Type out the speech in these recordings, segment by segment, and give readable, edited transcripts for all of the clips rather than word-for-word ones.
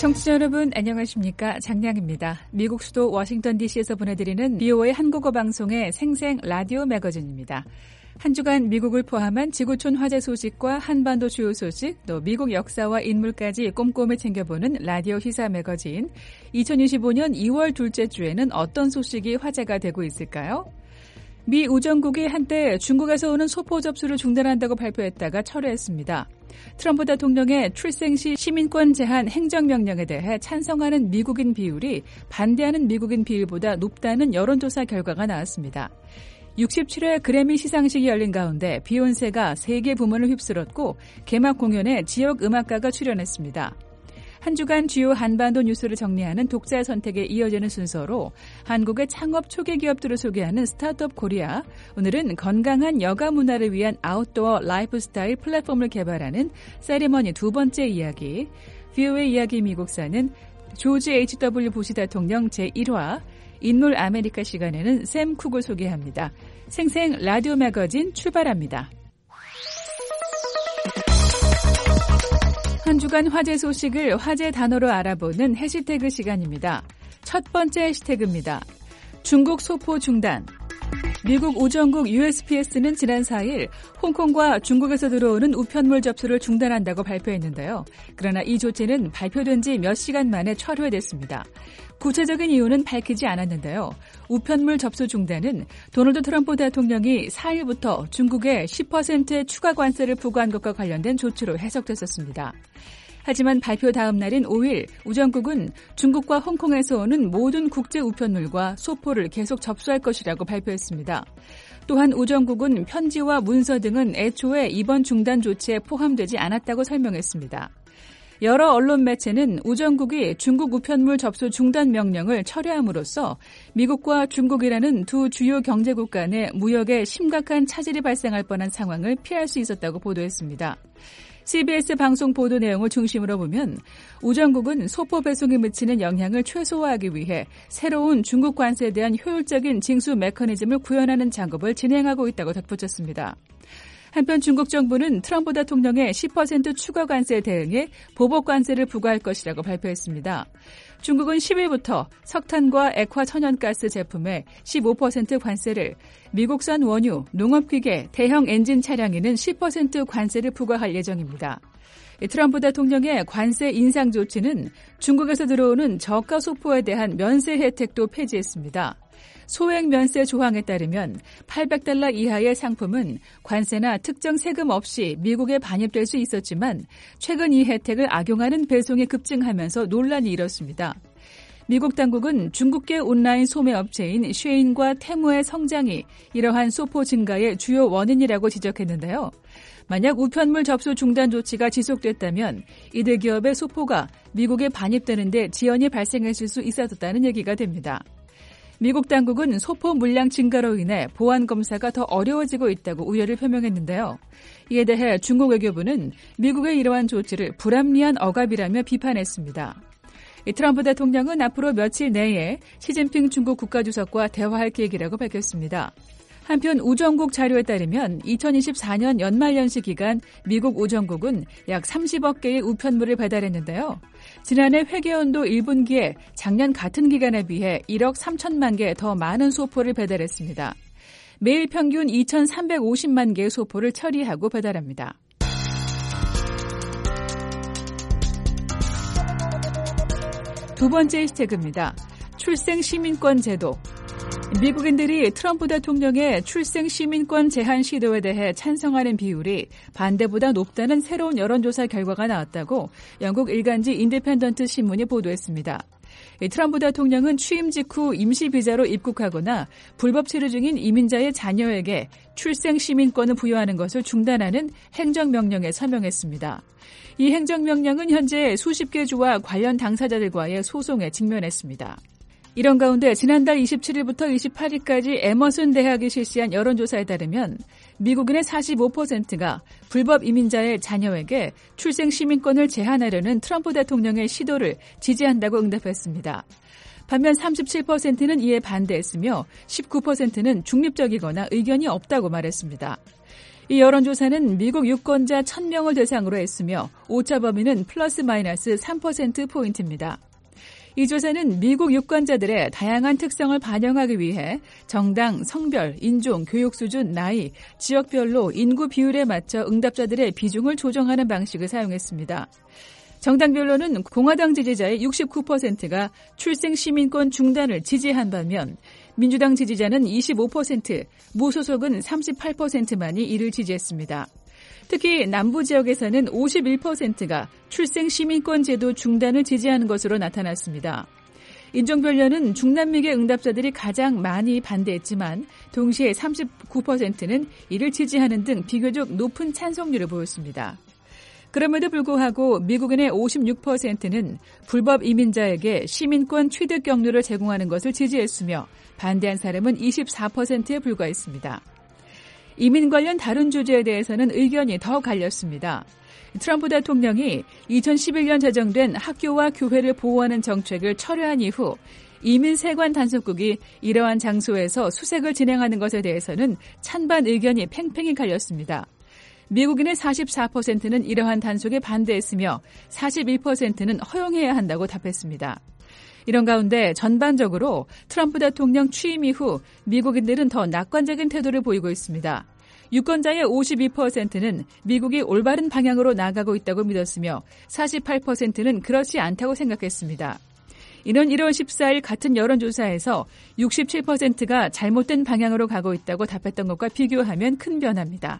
청취자 여러분 안녕하십니까? 장량입니다. 미국 수도 워싱턴 DC에서 보내드리는 BOA 한국어 방송의 생생 라디오 매거진입니다. 한 주간 미국을 포함한 지구촌 화재 소식과 한반도 주요 소식, 또 미국 역사와 인물까지 꼼꼼히 챙겨보는 라디오 시사 매거진. 2025년 2월 둘째 주에는 어떤 소식이 화제가 되고 있을까요? 미 우정국이 한때 중국에서 오는 소포 접수를 중단한다고 발표했다가 철회했습니다. 트럼프 대통령의 출생 시 시민권 제한 행정명령에 대해 찬성하는 미국인 비율이 반대하는 미국인 비율보다 높다는 여론조사 결과가 나왔습니다. 67회 그래미 시상식이 열린 가운데 비욘세가 세계 부문을 휩쓸었고 개막 공연에 지역 음악가가 출연했습니다. 한 주간 주요 한반도 뉴스를 정리하는 독자 선택에 이어지는 순서로 한국의 창업 초기 기업들을 소개하는 스타트업 코리아, 오늘은 건강한 여가 문화를 위한 아웃도어 라이프스타일 플랫폼을 개발하는 세리머니 두 번째 이야기, BOA 이야기 미국사는 조지 H.W. 부시 대통령 제1화, 인물 아메리카 시간에는 샘 쿡을 소개합니다. 생생 라디오 매거진 출발합니다. 한 주간 화제 소식을 화제 단어로 알아보는 해시태그 시간입니다. 첫 번째 해시태그입니다. 중국 소포 중단. 미국 우정국 USPS는 지난 4일 홍콩과 중국에서 들어오는 우편물 접수를 중단한다고 발표했는데요. 그러나 이 조치는 발표된 지 몇 시간 만에 철회됐습니다. 구체적인 이유는 밝히지 않았는데요. 우편물 접수 중단은 도널드 트럼프 대통령이 4일부터 중국에 10%의 추가 관세를 부과한 것과 관련된 조치로 해석됐었습니다. 하지만 발표 다음 날인 5일 우정국은 중국과 홍콩에서 오는 모든 국제 우편물과 소포를 계속 접수할 것이라고 발표했습니다. 또한 우정국은 편지와 문서 등은 애초에 이번 중단 조치에 포함되지 않았다고 설명했습니다. 여러 언론 매체는 우정국이 중국 우편물 접수 중단 명령을 철회함으로써 미국과 중국이라는 두 주요 경제국 간의 무역에 심각한 차질이 발생할 뻔한 상황을 피할 수 있었다고 보도했습니다. CBS 방송 보도 내용을 중심으로 보면 우정국은 소포 배송에 미치는 영향을 최소화하기 위해 새로운 중국 관세에 대한 효율적인 징수 메커니즘을 구현하는 작업을 진행하고 있다고 덧붙였습니다. 한편 중국 정부는 트럼프 대통령의 10% 추가 관세에 대응해 보복 관세를 부과할 것이라고 발표했습니다. 중국은 10일부터 석탄과 액화 천연가스 제품에 15% 관세를, 미국산 원유, 농업기계, 대형 엔진 차량에는 10% 관세를 부과할 예정입니다. 트럼프 대통령의 관세 인상 조치는 중국에서 들어오는 저가 소포에 대한 면세 혜택도 폐지했습니다. 소액 면세 조항에 따르면 $800 이하의 상품은 관세나 특정 세금 없이 미국에 반입될 수 있었지만 최근 이 혜택을 악용하는 배송이 급증하면서 논란이 일었습니다. 미국 당국은 중국계 온라인 소매 업체인 쉐인과 테무의 성장이 이러한 소포 증가의 주요 원인이라고 지적했는데요. 만약 우편물 접수 중단 조치가 지속됐다면 이들 기업의 소포가 미국에 반입되는 데 지연이 발생했을 수 있었다는 얘기가 됩니다. 미국 당국은 소포 물량 증가로 인해 보안 검사가 더 어려워지고 있다고 우려를 표명했는데요. 이에 대해 중국 외교부는 미국의 이러한 조치를 불합리한 억압이라며 비판했습니다. 트럼프 대통령은 앞으로 며칠 내에 시진핑 중국 국가주석과 대화할 계획이라고 밝혔습니다. 한편 우정국 자료에 따르면 2024년 연말연시 기간 미국 우정국은 약 30억 개의 우편물을 배달했는데요. 지난해 회계연도 1분기에 작년 같은 기간에 비해 1억 3천만 개 더 많은 소포를 배달했습니다. 매일 평균 2,350만 개의 소포를 처리하고 배달합니다. 두 번째 해시태그입니다. 출생 시민권 제도. 미국인들이 트럼프 대통령의 출생 시민권 제한 시도에 대해 찬성하는 비율이 반대보다 높다는 새로운 여론조사 결과가 나왔다고 영국 일간지 인디펜던트 신문이 보도했습니다. 트럼프 대통령은 취임 직후 임시비자로 입국하거나 불법 체류 중인 이민자의 자녀에게 출생 시민권을 부여하는 것을 중단하는 행정명령에 서명했습니다. 이 행정명령은 현재 수십 개 주와 관련 당사자들과의 소송에 직면했습니다. 이런 가운데 지난달 27일부터 28일까지 에머슨 대학이 실시한 여론조사에 따르면 미국인의 45%가 불법 이민자의 자녀에게 출생 시민권을 제한하려는 트럼프 대통령의 시도를 지지한다고 응답했습니다. 반면 37%는 이에 반대했으며 19%는 중립적이거나 의견이 없다고 말했습니다. 이 여론조사는 미국 유권자 1,000명을 대상으로 했으며 오차 범위는 플러스 마이너스 3%포인트입니다. 이 조사는 미국 유권자들의 다양한 특성을 반영하기 위해 정당, 성별, 인종, 교육 수준, 나이, 지역별로 인구 비율에 맞춰 응답자들의 비중을 조정하는 방식을 사용했습니다. 정당별로는 공화당 지지자의 69%가 출생 시민권 중단을 지지한 반면 민주당 지지자는 25%, 무소속은 38%만이 이를 지지했습니다. 특히 남부 지역에서는 51%가 출생 시민권 제도 중단을 지지하는 것으로 나타났습니다. 인종별로는 중남미계 응답자들이 가장 많이 반대했지만 동시에 39%는 이를 지지하는 등 비교적 높은 찬성률을 보였습니다. 그럼에도 불구하고 미국인의 56%는 불법 이민자에게 시민권 취득 경로를 제공하는 것을 지지했으며 반대한 사람은 24%에 불과했습니다. 이민 관련 다른 주제에 대해서는 의견이 더 갈렸습니다. 트럼프 대통령이 2011년 제정된 학교와 교회를 보호하는 정책을 철회한 이후 이민 세관 단속국이 이러한 장소에서 수색을 진행하는 것에 대해서는 찬반 의견이 팽팽히 갈렸습니다. 미국인의 44%는 이러한 단속에 반대했으며 41%는 허용해야 한다고 답했습니다. 이런 가운데 전반적으로 트럼프 대통령 취임 이후 미국인들은 더 낙관적인 태도를 보이고 있습니다. 유권자의 52%는 미국이 올바른 방향으로 나아가고 있다고 믿었으며 48%는 그렇지 않다고 생각했습니다. 이는 1월 14일 같은 여론조사에서 67%가 잘못된 방향으로 가고 있다고 답했던 것과 비교하면 큰 변화입니다.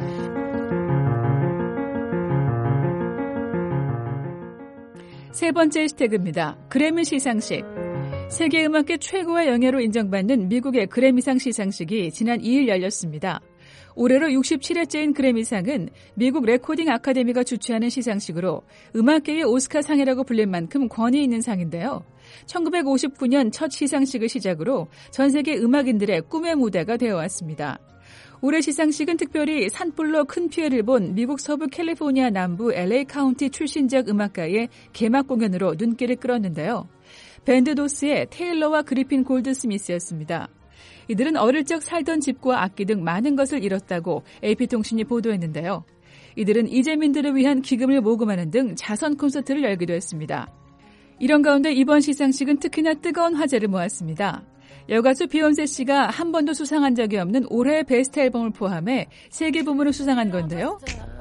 세 번째 해시태그입니다. 그래미 시상식. 세계음악계 최고의 영예로 인정받는 미국의 그래미상 시상식이 지난 2일 열렸습니다. 올해로 67회째인 그래미상은 미국 레코딩 아카데미가 주최하는 시상식으로 음악계의 오스카상이라고 불릴 만큼 권위 있는 상인데요. 1959년 첫 시상식을 시작으로 전 세계 음악인들의 꿈의 무대가 되어왔습니다. 올해 시상식은 특별히 산불로 큰 피해를 본 미국 서부 캘리포니아 남부 LA 카운티 출신 지역 음악가의 개막 공연으로 눈길을 끌었는데요. 밴드 도스의 테일러와 그리핀 골드스미스였습니다. 이들은 어릴 적 살던 집과 악기 등 많은 것을 잃었다고 AP통신이 보도했는데요. 이들은 이재민들을 위한 기금을 모금하는 등 자선 콘서트를 열기도 했습니다. 이런 가운데 이번 시상식은 특히나 뜨거운 화제를 모았습니다. 여가수 비욘세 씨가 한 번도 수상한 적이 없는 올해의 베스트 앨범을 포함해 3개 부문을 수상한 건데요.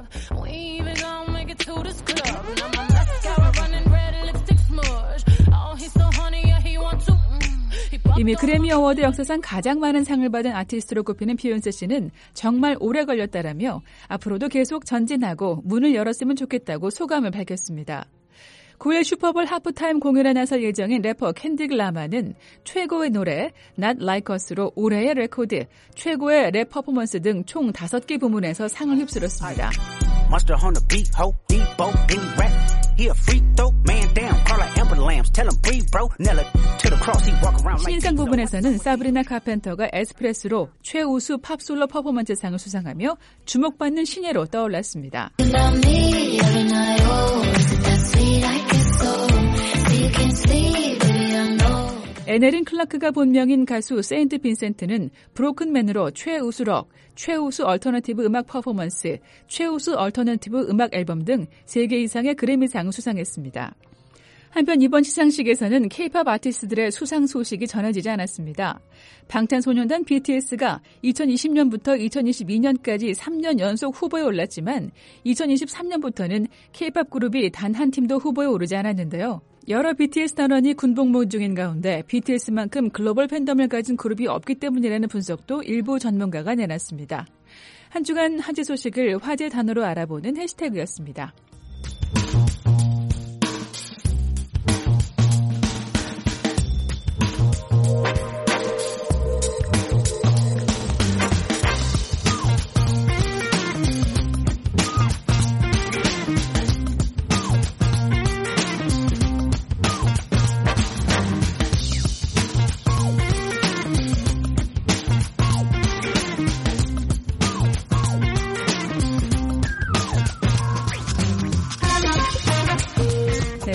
이미 그래미 어워드 역사상 가장 많은 상을 받은 아티스트로 꼽히는 비욘세 씨는 정말 오래 걸렸다라며 앞으로도 계속 전진하고 문을 열었으면 좋겠다고 소감을 밝혔습니다. 9일 슈퍼볼 하프타임 공연에 나설 예정인 래퍼 켄드릭 라마는 최고의 노래 Not Like Us로 올해의 레코드, 최고의 랩 퍼포먼스 등 총 5개 부문에서 상을 휩쓸었습니다. 신인상 부분에서는 사브리나 카펜터가 에스프레소로 최우수 팝솔로 퍼포먼스상을 수상하며 주목받는 신예로 떠올랐습니다. 애네린 클라크가 본명인 가수 세인트 빈센트는 브로큰맨으로 최우수 록, 최우수 얼터너티브 음악 퍼포먼스, 최우수 얼터너티브 음악 앨범 등 3개 이상의 그래미상을 수상했습니다. 한편 이번 시상식에서는 K-팝 아티스트들의 수상 소식이 전해지지 않았습니다. 방탄소년단 BTS가 2020년부터 2022년까지 3년 연속 후보에 올랐지만 2023년부터는 K-팝 그룹이 단 한 팀도 후보에 오르지 않았는데요. 여러 BTS 단원이 군복무 중인 가운데 BTS만큼 글로벌 팬덤을 가진 그룹이 없기 때문이라는 분석도 일부 전문가가 내놨습니다. 한 주간 화제 소식을 화제 단어로 알아보는 해시태그였습니다.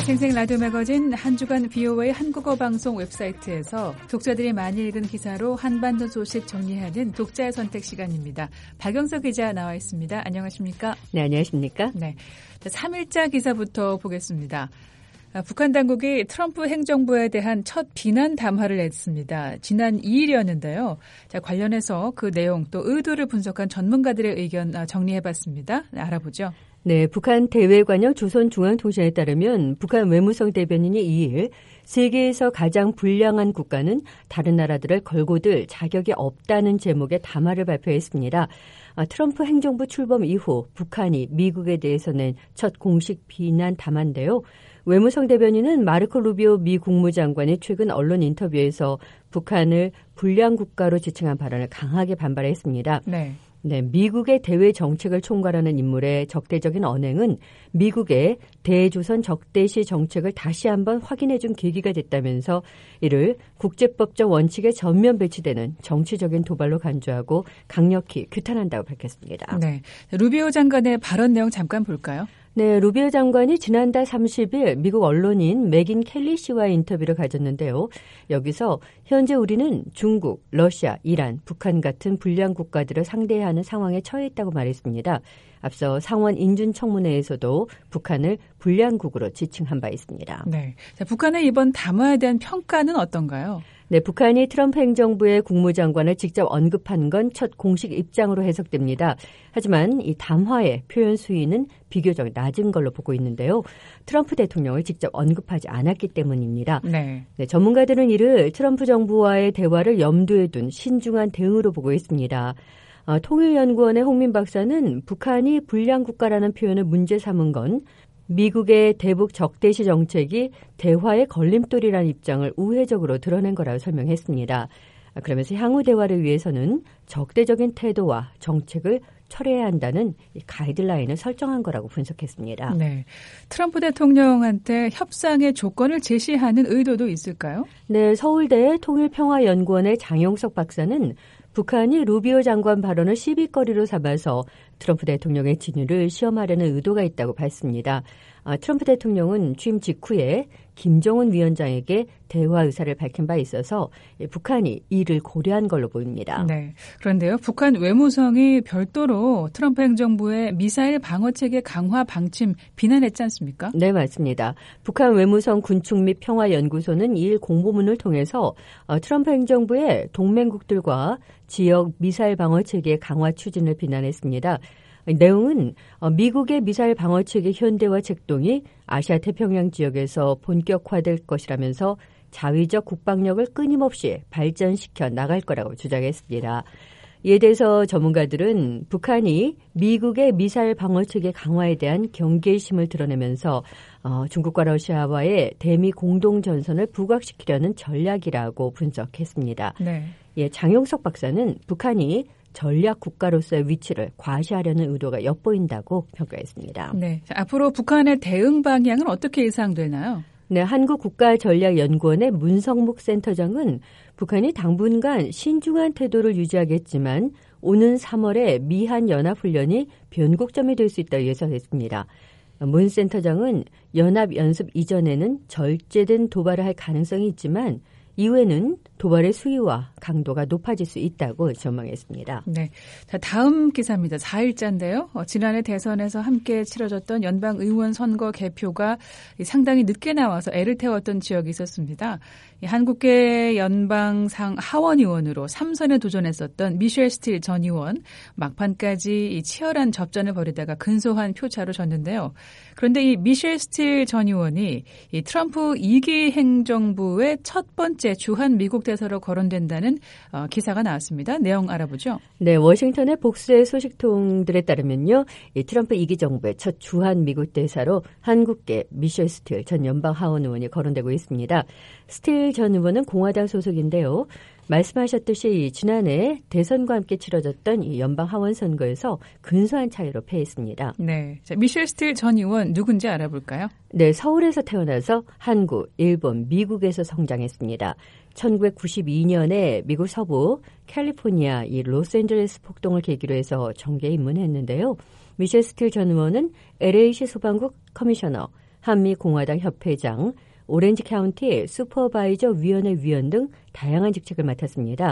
생생 라디오 매거진 한 주간 VOA 한국어 방송 웹사이트에서 독자들이 많이 읽은 기사로 한반도 소식 정리하는 독자의 선택 시간입니다. 박영석 기자 나와 있습니다. 안녕하십니까? 네, 안녕하십니까? 네, 3일자 기사부터 보겠습니다. 북한 당국이 트럼프 행정부에 대한 첫 비난 담화를 냈습니다. 지난 2일이었는데요. 자, 관련해서 그 내용 또 의도를 분석한 전문가들의 의견 정리해봤습니다. 알아보죠. 네, 북한 대외관영 조선중앙통신에 따르면 북한 외무성 대변인이 2일 세계에서 가장 불량한 국가는 다른 나라들을 걸고들 자격이 없다는 제목의 담화를 발표했습니다. 트럼프 행정부 출범 이후 북한이 미국에 대해서 낸 첫 공식 비난 담화인데요. 외무성 대변인은 마르코 루비오 미 국무장관이 최근 언론 인터뷰에서 북한을 불량 국가로 지칭한 발언을 강하게 반발했습니다. 네, 미국의 대외 정책을 총괄하는 인물의 적대적인 언행은 미국의 대조선 적대시 정책을 다시 한번 확인해준 계기가 됐다면서 이를 국제법적 원칙에 전면 배치되는 정치적인 도발로 간주하고 강력히 규탄한다고 밝혔습니다. 네, 루비오 장관의 발언 내용 잠깐 볼까요? 네, 루비오 장관이 지난달 30일 미국 언론인 맥인 켈리 씨와의 인터뷰를 가졌는데요. 여기서 현재 우리는 중국, 러시아, 이란, 북한 같은 불량 국가들을 상대해야 하는 상황에 처해 있다고 말했습니다. 앞서 상원 인준청문회에서도 북한을 불량국으로 지칭한 바 있습니다. 네, 자, 북한의 이번 담화에 대한 평가는 어떤가요? 네, 북한이 트럼프 행정부의 국무장관을 직접 언급한 건 첫 공식 입장으로 해석됩니다. 하지만 이 담화의 표현 수위는 비교적 낮은 걸로 보고 있는데요. 트럼프 대통령을 직접 언급하지 않았기 때문입니다. 네, 전문가들은 이를 트럼프 정부와의 대화를 염두에 둔 신중한 대응으로 보고 있습니다. 통일연구원의 홍민 박사는 북한이 불량 국가라는 표현을 문제 삼은 건 미국의 대북 적대시 정책이 대화의 걸림돌이라는 입장을 우회적으로 드러낸 거라고 설명했습니다. 그러면서 향후 대화를 위해서는 적대적인 태도와 정책을 철회해야 한다는 가이드라인을 설정한 거라고 분석했습니다. 네, 트럼프 대통령한테 협상의 조건을 제시하는 의도도 있을까요? 네, 서울대 통일평화연구원의 장용석 박사는 북한이 루비오 장관 발언을 시비거리로 삼아서 트럼프 대통령의 진위를 시험하려는 의도가 있다고 봤습니다. 트럼프 대통령은 취임 직후에 김정은 위원장에게 대화 의사를 밝힌 바 있어서 북한이 이를 고려한 걸로 보입니다. 네, 그런데요. 북한 외무성이 별도로 트럼프 행정부의 미사일 방어체계 강화 방침 비난했지 않습니까? 네, 맞습니다. 북한 외무성 군축 및 평화연구소는 2일 공보문을 통해서 트럼프 행정부의 동맹국들과 지역 미사일 방어체계 강화 추진을 비난했습니다. 내용은 미국의 미사일 방어체계 현대화 책동이 아시아 태평양 지역에서 본격화될 것이라면서 자위적 국방력을 끊임없이 발전시켜 나갈 거라고 주장했습니다. 이에 대해서 전문가들은 북한이 미국의 미사일 방어체계 강화에 대한 경계심을 드러내면서 중국과 러시아와의 대미 공동전선을 부각시키려는 전략이라고 분석했습니다. 네. 예, 장용석 박사는 북한이 전략 국가로서의 위치를 과시하려는 의도가 엿보인다고 평가했습니다. 네, 자, 앞으로 북한의 대응 방향은 어떻게 예상되나요? 네, 한국국가전략연구원의 문성목 센터장은 북한이 당분간 신중한 태도를 유지하겠지만 오는 3월에 미한 연합훈련이 변곡점이 될 수 있다고 예상했습니다. 문 센터장은 연합연습 이전에는 절제된 도발을 할 가능성이 있지만 이후에는 도발의 수위와 강도가 높아질 수 있다고 전망했습니다. 네, 자, 다음 기사입니다. 4일자인데요. 지난해 대선에서 함께 치러졌던 연방의원 선거 개표가 상당히 늦게 나와서 애를 태웠던 지역이 있었습니다. 한국계 연방상 하원의원으로 3선에 도전했었던 미셸 스틸 전 의원 막판까지 치열한 접전을 벌이다가 근소한 표차로 졌는데요. 그런데 이 미셸 스틸 전 의원이 이 트럼프 2기 행정부의 첫 번째 주한 미국 대사로 거론된다는 기사가 나왔습니다. 내용 알아보죠. 네, 워싱턴의 복수의 소식통들에 따르면요. 이 트럼프 2기 정부의 첫 주한 미국 대사로 한국계 미셸 스틸 전 연방 하원 의원이 거론되고 있습니다. 스틸 전 의원은 공화당 소속인데요. 말씀하셨듯이 지난해 대선과 함께 치러졌던 이 연방 하원 선거에서 근소한 차이로 패했습니다. 네, 자, 미셸 스틸 전 의원 누군지 알아볼까요? 네, 서울에서 태어나서 한국, 일본, 미국에서 성장했습니다. 1992년에 미국 서부 캘리포니아 이 로스앤젤레스 폭동을 계기로 해서 정계에 입문했는데요. 미셸 스틸 전 의원은 LA시 소방국 커미셔너, 한미공화당 협회장, 오렌지 카운티 슈퍼바이저 위원회 위원 등 다양한 직책을 맡았습니다.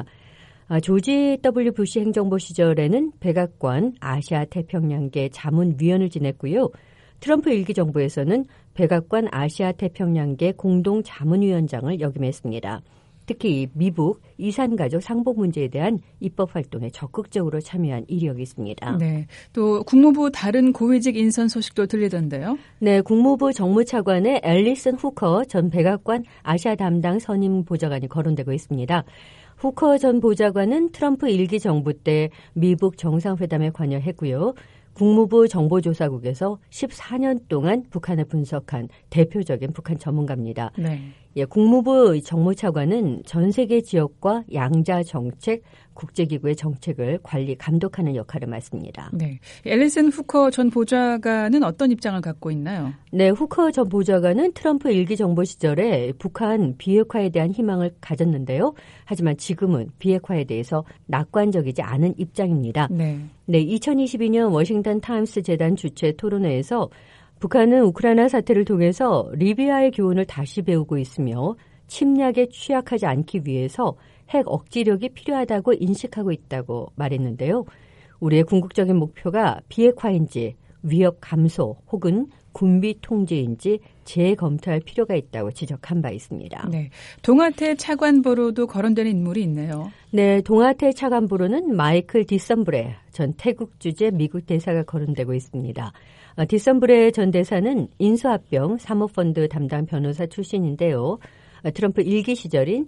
조지 W. 부시 행정부 시절에는 백악관 아시아 태평양계 자문위원을 지냈고요. 트럼프 일기 정부에서는 백악관 아시아 태평양계 공동 자문위원장을 역임했습니다. 특히 미북 이산가족 상봉 문제에 대한 입법 활동에 적극적으로 참여한 이력이 있습니다. 네, 또 국무부 다른 고위직 인선 소식도 들리던데요. 네, 국무부 정무차관의 앨리슨 후커 전 백악관 아시아 담당 선임 보좌관이 거론되고 있습니다. 후커 전 보좌관은 트럼프 1기 정부 때 미북 정상회담에 관여했고요. 국무부 정보조사국에서 14년 동안 북한을 분석한 대표적인 북한 전문가입니다. 네. 예, 국무부 정무차관은 전 세계 지역과 양자 정책, 국제기구의 정책을 관리, 감독하는 역할을 맡습니다. 네, 앨리슨 후커 전 보좌관은 어떤 입장을 갖고 있나요? 네, 후커 전 보좌관은 트럼프 1기 정부 시절에 북한 비핵화에 대한 희망을 가졌는데요. 하지만 지금은 비핵화에 대해서 낙관적이지 않은 입장입니다. 네. 네, 2022년 워싱턴 타임스 재단 주최 토론회에서 북한은 우크라이나 사태를 통해서 리비아의 교훈을 다시 배우고 있으며 침략에 취약하지 않기 위해서 핵 억지력이 필요하다고 인식하고 있다고 말했는데요. 우리의 궁극적인 목표가 비핵화인지 위협 감소 혹은 군비 통제인지 재검토할 필요가 있다고 지적한 바 있습니다. 네, 동아태 차관보로도 거론되는 인물이 있네요. 네, 동아태 차관보로는 마이클 디썸브레 전 태국 주재 미국 대사가 거론되고 있습니다. 디썸브레 전 대사는 인수합병 사모펀드 담당 변호사 출신인데요. 트럼프 1기 시절인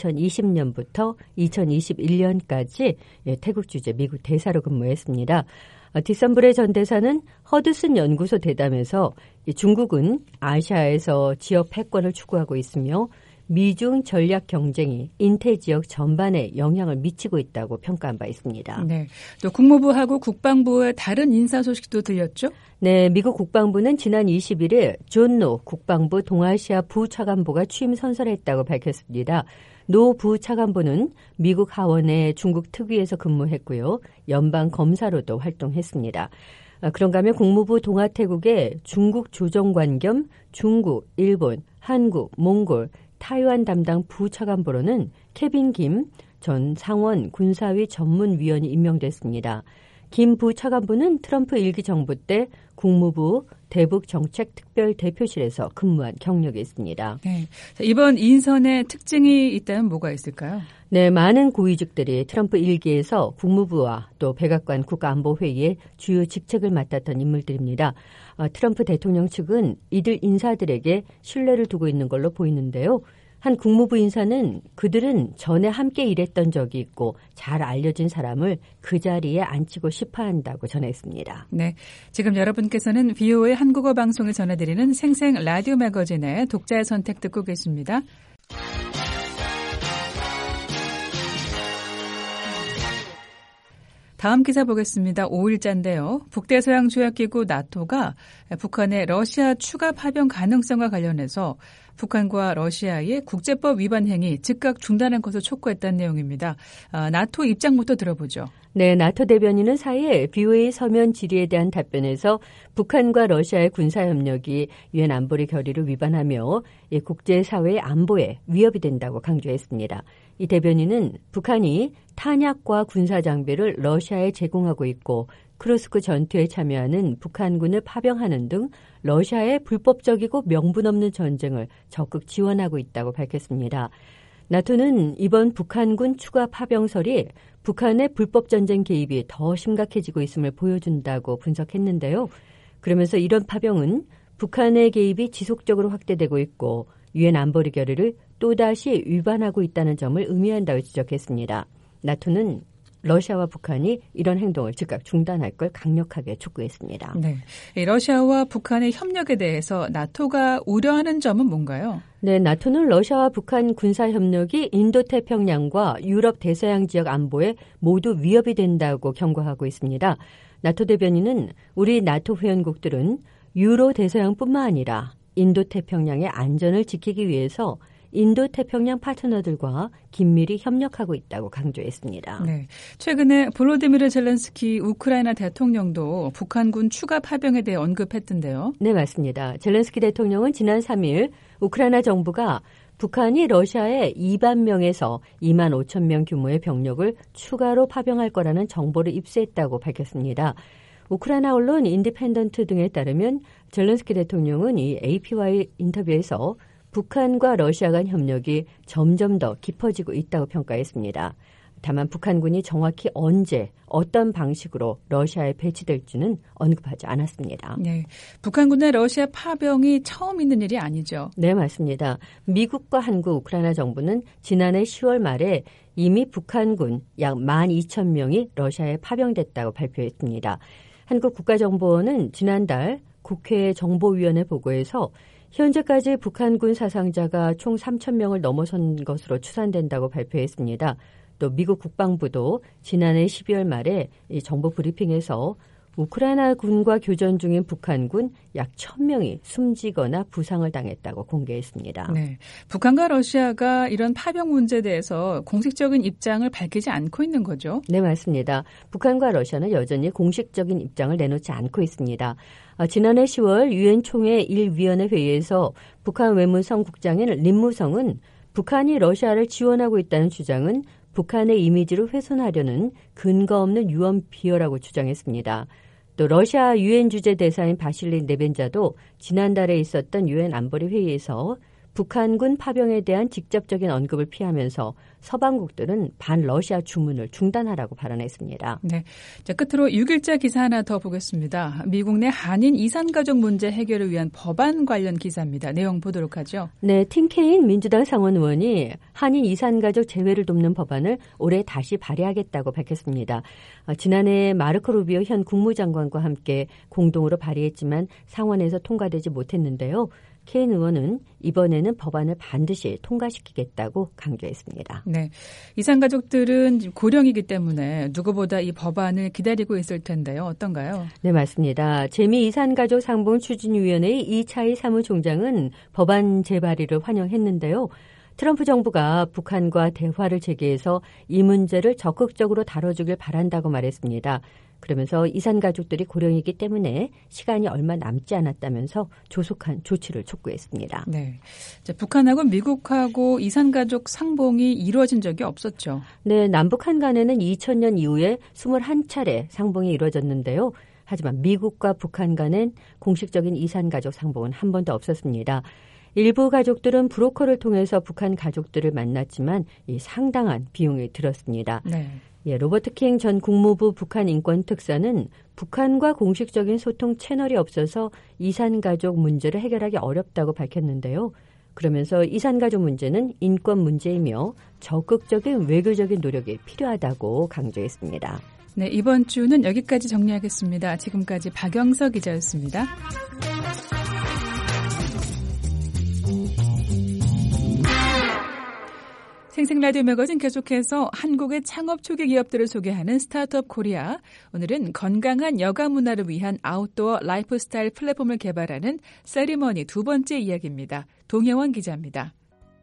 2020년부터 2021년까지 태국 주재 미국 대사로 근무했습니다. 디썸브레 전 대사는 허드슨 연구소 대담에서 중국은 아시아에서 지역 패권을 추구하고 있으며 미중 전략 경쟁이 인태 지역 전반에 영향을 미치고 있다고 평가한 바 있습니다. 네, 또 국무부하고 국방부의 다른 인사 소식도 들렸죠? 네, 미국 국방부는 지난 21일 존 노 국방부 동아시아 부차관보가 취임 선서했다고 밝혔습니다. 노 부차관보는 미국 하원의 중국 특위에서 근무했고요. 연방 검사로도 활동했습니다. 그런가 하면 국무부 동아태국의 중국 조정관 겸 중국, 일본, 한국, 몽골, 타이완 담당 부차관보로는 케빈 김 전 상원 군사위 전문위원이 임명됐습니다. 김 부차관보는 트럼프 1기 정부 때 국무부 대북 정책 특별 대표실에서 근무한 경력이 있습니다. 네, 이번 인선의 특징이 있다면 뭐가 있을까요? 네, 많은 고위직들이 트럼프 1기에서 국무부와 또 백악관 국가안보회의의 주요 직책을 맡았던 인물들입니다. 트럼프 대통령 측은 이들 인사들에게 신뢰를 두고 있는 걸로 보이는데요. 한 국무부 인사는 그들은 전에 함께 일했던 적이 있고 잘 알려진 사람을 그 자리에 앉히고 싶어 한다고 전했습니다. 네, 지금 여러분께서는 VOA 한국어 방송을 전해드리는 생생 라디오 매거진의 독자의 선택 듣고 계십니다. 다음 기사 보겠습니다. 5일자인데요. 북대서양조약기구 나토가 북한의 러시아 추가 파병 가능성과 관련해서 북한과 러시아의 국제법 위반 행위 즉각 중단한 것을 촉구했다는 내용입니다. 나토 입장부터 들어보죠. 네, 나토 대변인은 4일 VOA 서면 질의에 대한 답변에서 북한과 러시아의 군사협력이 유엔 안보리 결의를 위반하며 국제사회의 안보에 위협이 된다고 강조했습니다. 이 대변인은 북한이 탄약과 군사장비를 러시아에 제공하고 있고 크루스크 전투에 참여하는 북한군을 파병하는 등 러시아의 불법적이고 명분 없는 전쟁을 적극 지원하고 있다고 밝혔습니다. 나토는 이번 북한군 추가 파병설이 북한의 불법 전쟁 개입이 더 심각해지고 있음을 보여준다고 분석했는데요. 그러면서 이런 파병은 북한의 개입이 지속적으로 확대되고 있고 유엔 안보리 결의를 또다시 위반하고 있다는 점을 의미한다고 지적했습니다. 나토는 러시아와 북한이 이런 행동을 즉각 중단할 걸 강력하게 촉구했습니다. 네, 러시아와 북한의 협력에 대해서 나토가 우려하는 점은 뭔가요? 네, 나토는 러시아와 북한 군사협력이 인도태평양과 유럽 대서양 지역 안보에 모두 위협이 된다고 경고하고 있습니다. 나토 대변인은 우리 나토 회원국들은 유로 대서양뿐만 아니라 인도태평양의 안전을 지키기 위해서 인도태평양 파트너들과 긴밀히 협력하고 있다고 강조했습니다. 네, 최근에 볼로디미르 젤렌스키 우크라이나 대통령도 북한군 추가 파병에 대해 언급했던데요. 네, 맞습니다. 젤렌스키 대통령은 지난 3일 우크라이나 정부가 북한이 러시아에 2만 명에서 2만 5천 명 규모의 병력을 추가로 파병할 거라는 정보를 입수했다고 밝혔습니다. 우크라이나 언론 인디펜던트 등에 따르면 젤렌스키 대통령은 이 AP와의 인터뷰에서 북한과 러시아 간 협력이 점점 더 깊어지고 있다고 평가했습니다. 다만 북한군이 정확히 언제 어떤 방식으로 러시아에 배치될지는 언급하지 않았습니다. 네, 북한군의 러시아 파병이 처음 있는 일이 아니죠. 네, 맞습니다. 미국과 한국, 우크라이나 정부는 지난해 10월 말에 이미 북한군 약 12,000명이 러시아에 파병됐다고 발표했습니다. 한국 국가정보원은 지난달 국회 정보위원회 보고에서 현재까지 북한군 사상자가 총 3,000명을 넘어선 것으로 추산된다고 발표했습니다. 또 미국 국방부도 지난해 12월 말에 이 정보 브리핑에서 우크라이나 군과 교전 중인 북한군 약 1,000명이 숨지거나 부상을 당했다고 공개했습니다. 네, 북한과 러시아가 이런 파병 문제에 대해서 공식적인 입장을 밝히지 않고 있는 거죠? 네, 맞습니다. 북한과 러시아는 여전히 공식적인 입장을 내놓지 않고 있습니다. 지난해 10월 유엔 총회 1위원회 회의에서 북한 외무성 국장인 림무성은 북한이 러시아를 지원하고 있다는 주장은 북한의 이미지를 훼손하려는 근거 없는 유언 비어라고 주장했습니다. 또 러시아 유엔 주재 대사인 바실리 네벤자도 지난달에 있었던 유엔 안보리 회의에서 북한군 파병에 대한 직접적인 언급을 피하면서 서방국들은 반러시아 주문을 중단하라고 발언했습니다. 네, 자, 끝으로 6일자 기사 하나 더 보겠습니다. 미국 내 한인 이산가족 문제 해결을 위한 법안 관련 기사입니다. 내용 보도록 하죠. 네, 팀 케인 민주당 상원 의원이 한인 이산가족 재회를 돕는 법안을 올해 다시 발의하겠다고 밝혔습니다. 지난해 마르코 루비오 현 국무장관과 함께 공동으로 발의했지만 상원에서 통과되지 못했는데요. 케인 의원은 이번에는 법안을 반드시 통과시키겠다고 강조했습니다. 네, 이산가족들은 고령이기 때문에 누구보다 이 법안을 기다리고 있을 텐데요. 어떤가요? 네, 맞습니다. 재미이산가족 상봉 추진위원회의 이차희 사무총장은 법안 재발의를 환영했는데요. 트럼프 정부가 북한과 대화를 재개해서 이 문제를 적극적으로 다뤄주길 바란다고 말했습니다. 그러면서 이산가족들이 고령이기 때문에 시간이 얼마 남지 않았다면서 조속한 조치를 촉구했습니다. 네, 자, 북한하고 미국하고 이산가족 상봉이 이루어진 적이 없었죠. 네, 남북한 간에는 2000년 이후에 21차례 상봉이 이루어졌는데요. 하지만 미국과 북한 간엔 공식적인 이산가족 상봉은 한 번도 없었습니다. 일부 가족들은 브로커를 통해서 북한 가족들을 만났지만 이 상당한 비용이 들었습니다. 네. 예, 로버트 킹 전 국무부 북한 인권 특사는 북한과 공식적인 소통 채널이 없어서 이산가족 문제를 해결하기 어렵다고 밝혔는데요. 그러면서 이산가족 문제는 인권 문제이며 적극적인 외교적인 노력이 필요하다고 강조했습니다. 네, 이번 주는 여기까지 정리하겠습니다. 지금까지 박영서 기자였습니다. 생생라디오 매거진 계속해서 한국의 창업 초기 기업들을 소개하는 스타트업 코리아. 오늘은 건강한 여가 문화를 위한 아웃도어 라이프스타일 플랫폼을 개발하는 세리머니 두 번째 이야기입니다. 동혜원 기자입니다.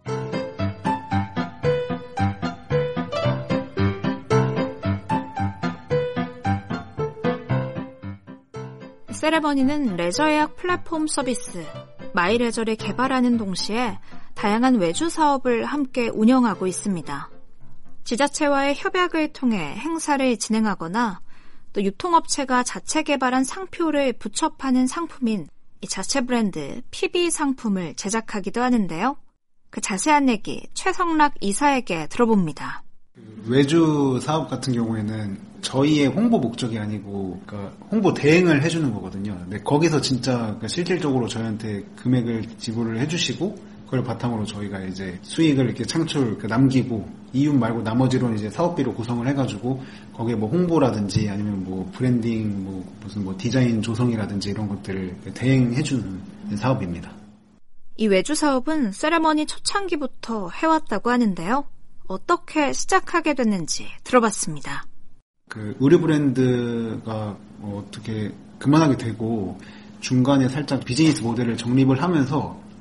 세레머니는 레저 예약 플랫폼 서비스 마이레저를 개발하는 동시에 다양한 외주 사업을 함께 운영하고 있습니다. 지자체와의 협약을 통해 행사를 진행하거나 또 유통업체가 자체 개발한 상표를 부첩하는 상품인 이 자체 브랜드 PB 상품을 제작하기도 하는데요. 그 자세한 얘기 최성락 이사에게 들어봅니다. 외주 사업 같은 경우에는 저희의 홍보 목적이 아니고 그러니까 홍보 대행을 해주는 거거든요. 근데 거기서 진짜 그러니까 실질적으로 저희한테 금액을 지불을 해주시고 그걸 바탕으로 저희가 이제 수익을 이렇게 남기고 이윤 말고 나머지로는 이제 사업비로 구성을 해가지고 거기에 뭐 홍보라든지 아니면 뭐 브랜딩, 무슨 디자인 조성이라든지 이런 것들을 대행해주는 사업입니다. 이 외주 사업은 세레머니 초창기부터 해왔다고 하는데요. 어떻게 시작하게 됐는지 들어봤습니다. 그 의류 브랜드가 어떻게 그만하게 되고 중간에 살짝 비즈니스 모델을 정립을 하면서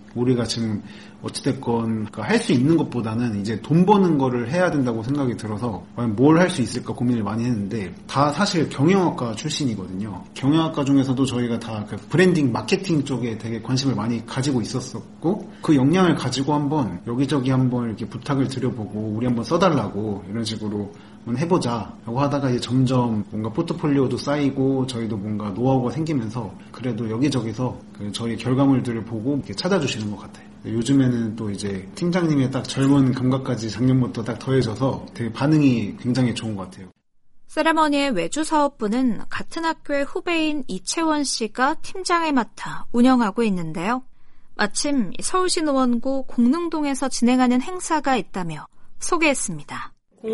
우리가 지금 어찌됐건 할 수 있는 것보다는 이제 돈 버는 거를 해야 된다고 생각이 들어서 과연 뭘 할 수 있을까 고민을 많이 했는데 다 사실 경영학과 출신이거든요. 경영학과 중에서도 저희가 다 그 브랜딩, 마케팅 쪽에 되게 관심을 많이 가지고 있었었고 그 역량을 가지고 한번 여기저기 한번 이렇게 부탁을 드려보고 우리 한번 써달라고 이런 식으로 한번 해보자 라고 하다가 이제 점점 뭔가 포트폴리오도 쌓이고 저희도 뭔가 노하우가 생기면서 그래도 여기저기서 저희 결과물들을 보고 이렇게 찾아주시는 것 같아요. 요즘에는 또 이제 팀장님의 딱 젊은 감각까지 작년부터 딱 더해져서 되게 반응이 굉장히 좋은 것 같아요. 세레머니의 외주 사업부는 같은 학교의 후배인 이채원 씨가 팀장을 맡아 운영하고 있는데요. 마침 서울시노원구 공릉동에서 진행하는 행사가 있다며 소개했습니다.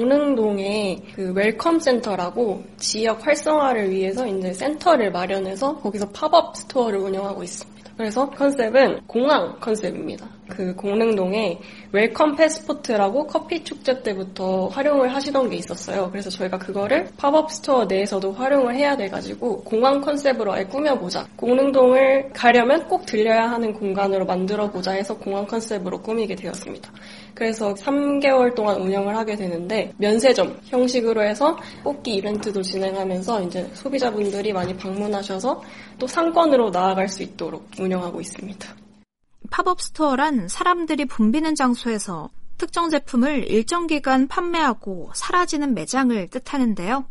공릉동에 그 웰컴 센터라고 지역 활성화를 위해서 이제 센터를 마련해서 거기서 팝업 스토어를 운영하고 있습니다. 그래서 컨셉은 공항 컨셉입니다. 그 공릉동에 웰컴 패스포트라고 커피 축제 때부터 활용을 하시던 게 있었어요. 그래서 저희가 그거를 팝업 스토어 내에서도 활용을 해야 돼가지고 공항 컨셉으로 아예 꾸며보자. 공릉동을 가려면 꼭 들려야 하는 공간으로 만들어보자 해서 공항 컨셉으로 꾸미게 되었습니다. 그래서 3개월 동안 운영을 하게 되는데 면세점 형식으로 해서 뽑기 이벤트도 진행하면서 이제 소비자분들이 많이 방문하셔서 또 상권으로 나아갈 수 있도록 운영하고 있습니다. 팝업 스토어란 사람들이 붐비는 장소에서 특정 제품을 일정 기간 판매하고 사라지는 매장을 뜻하는데요.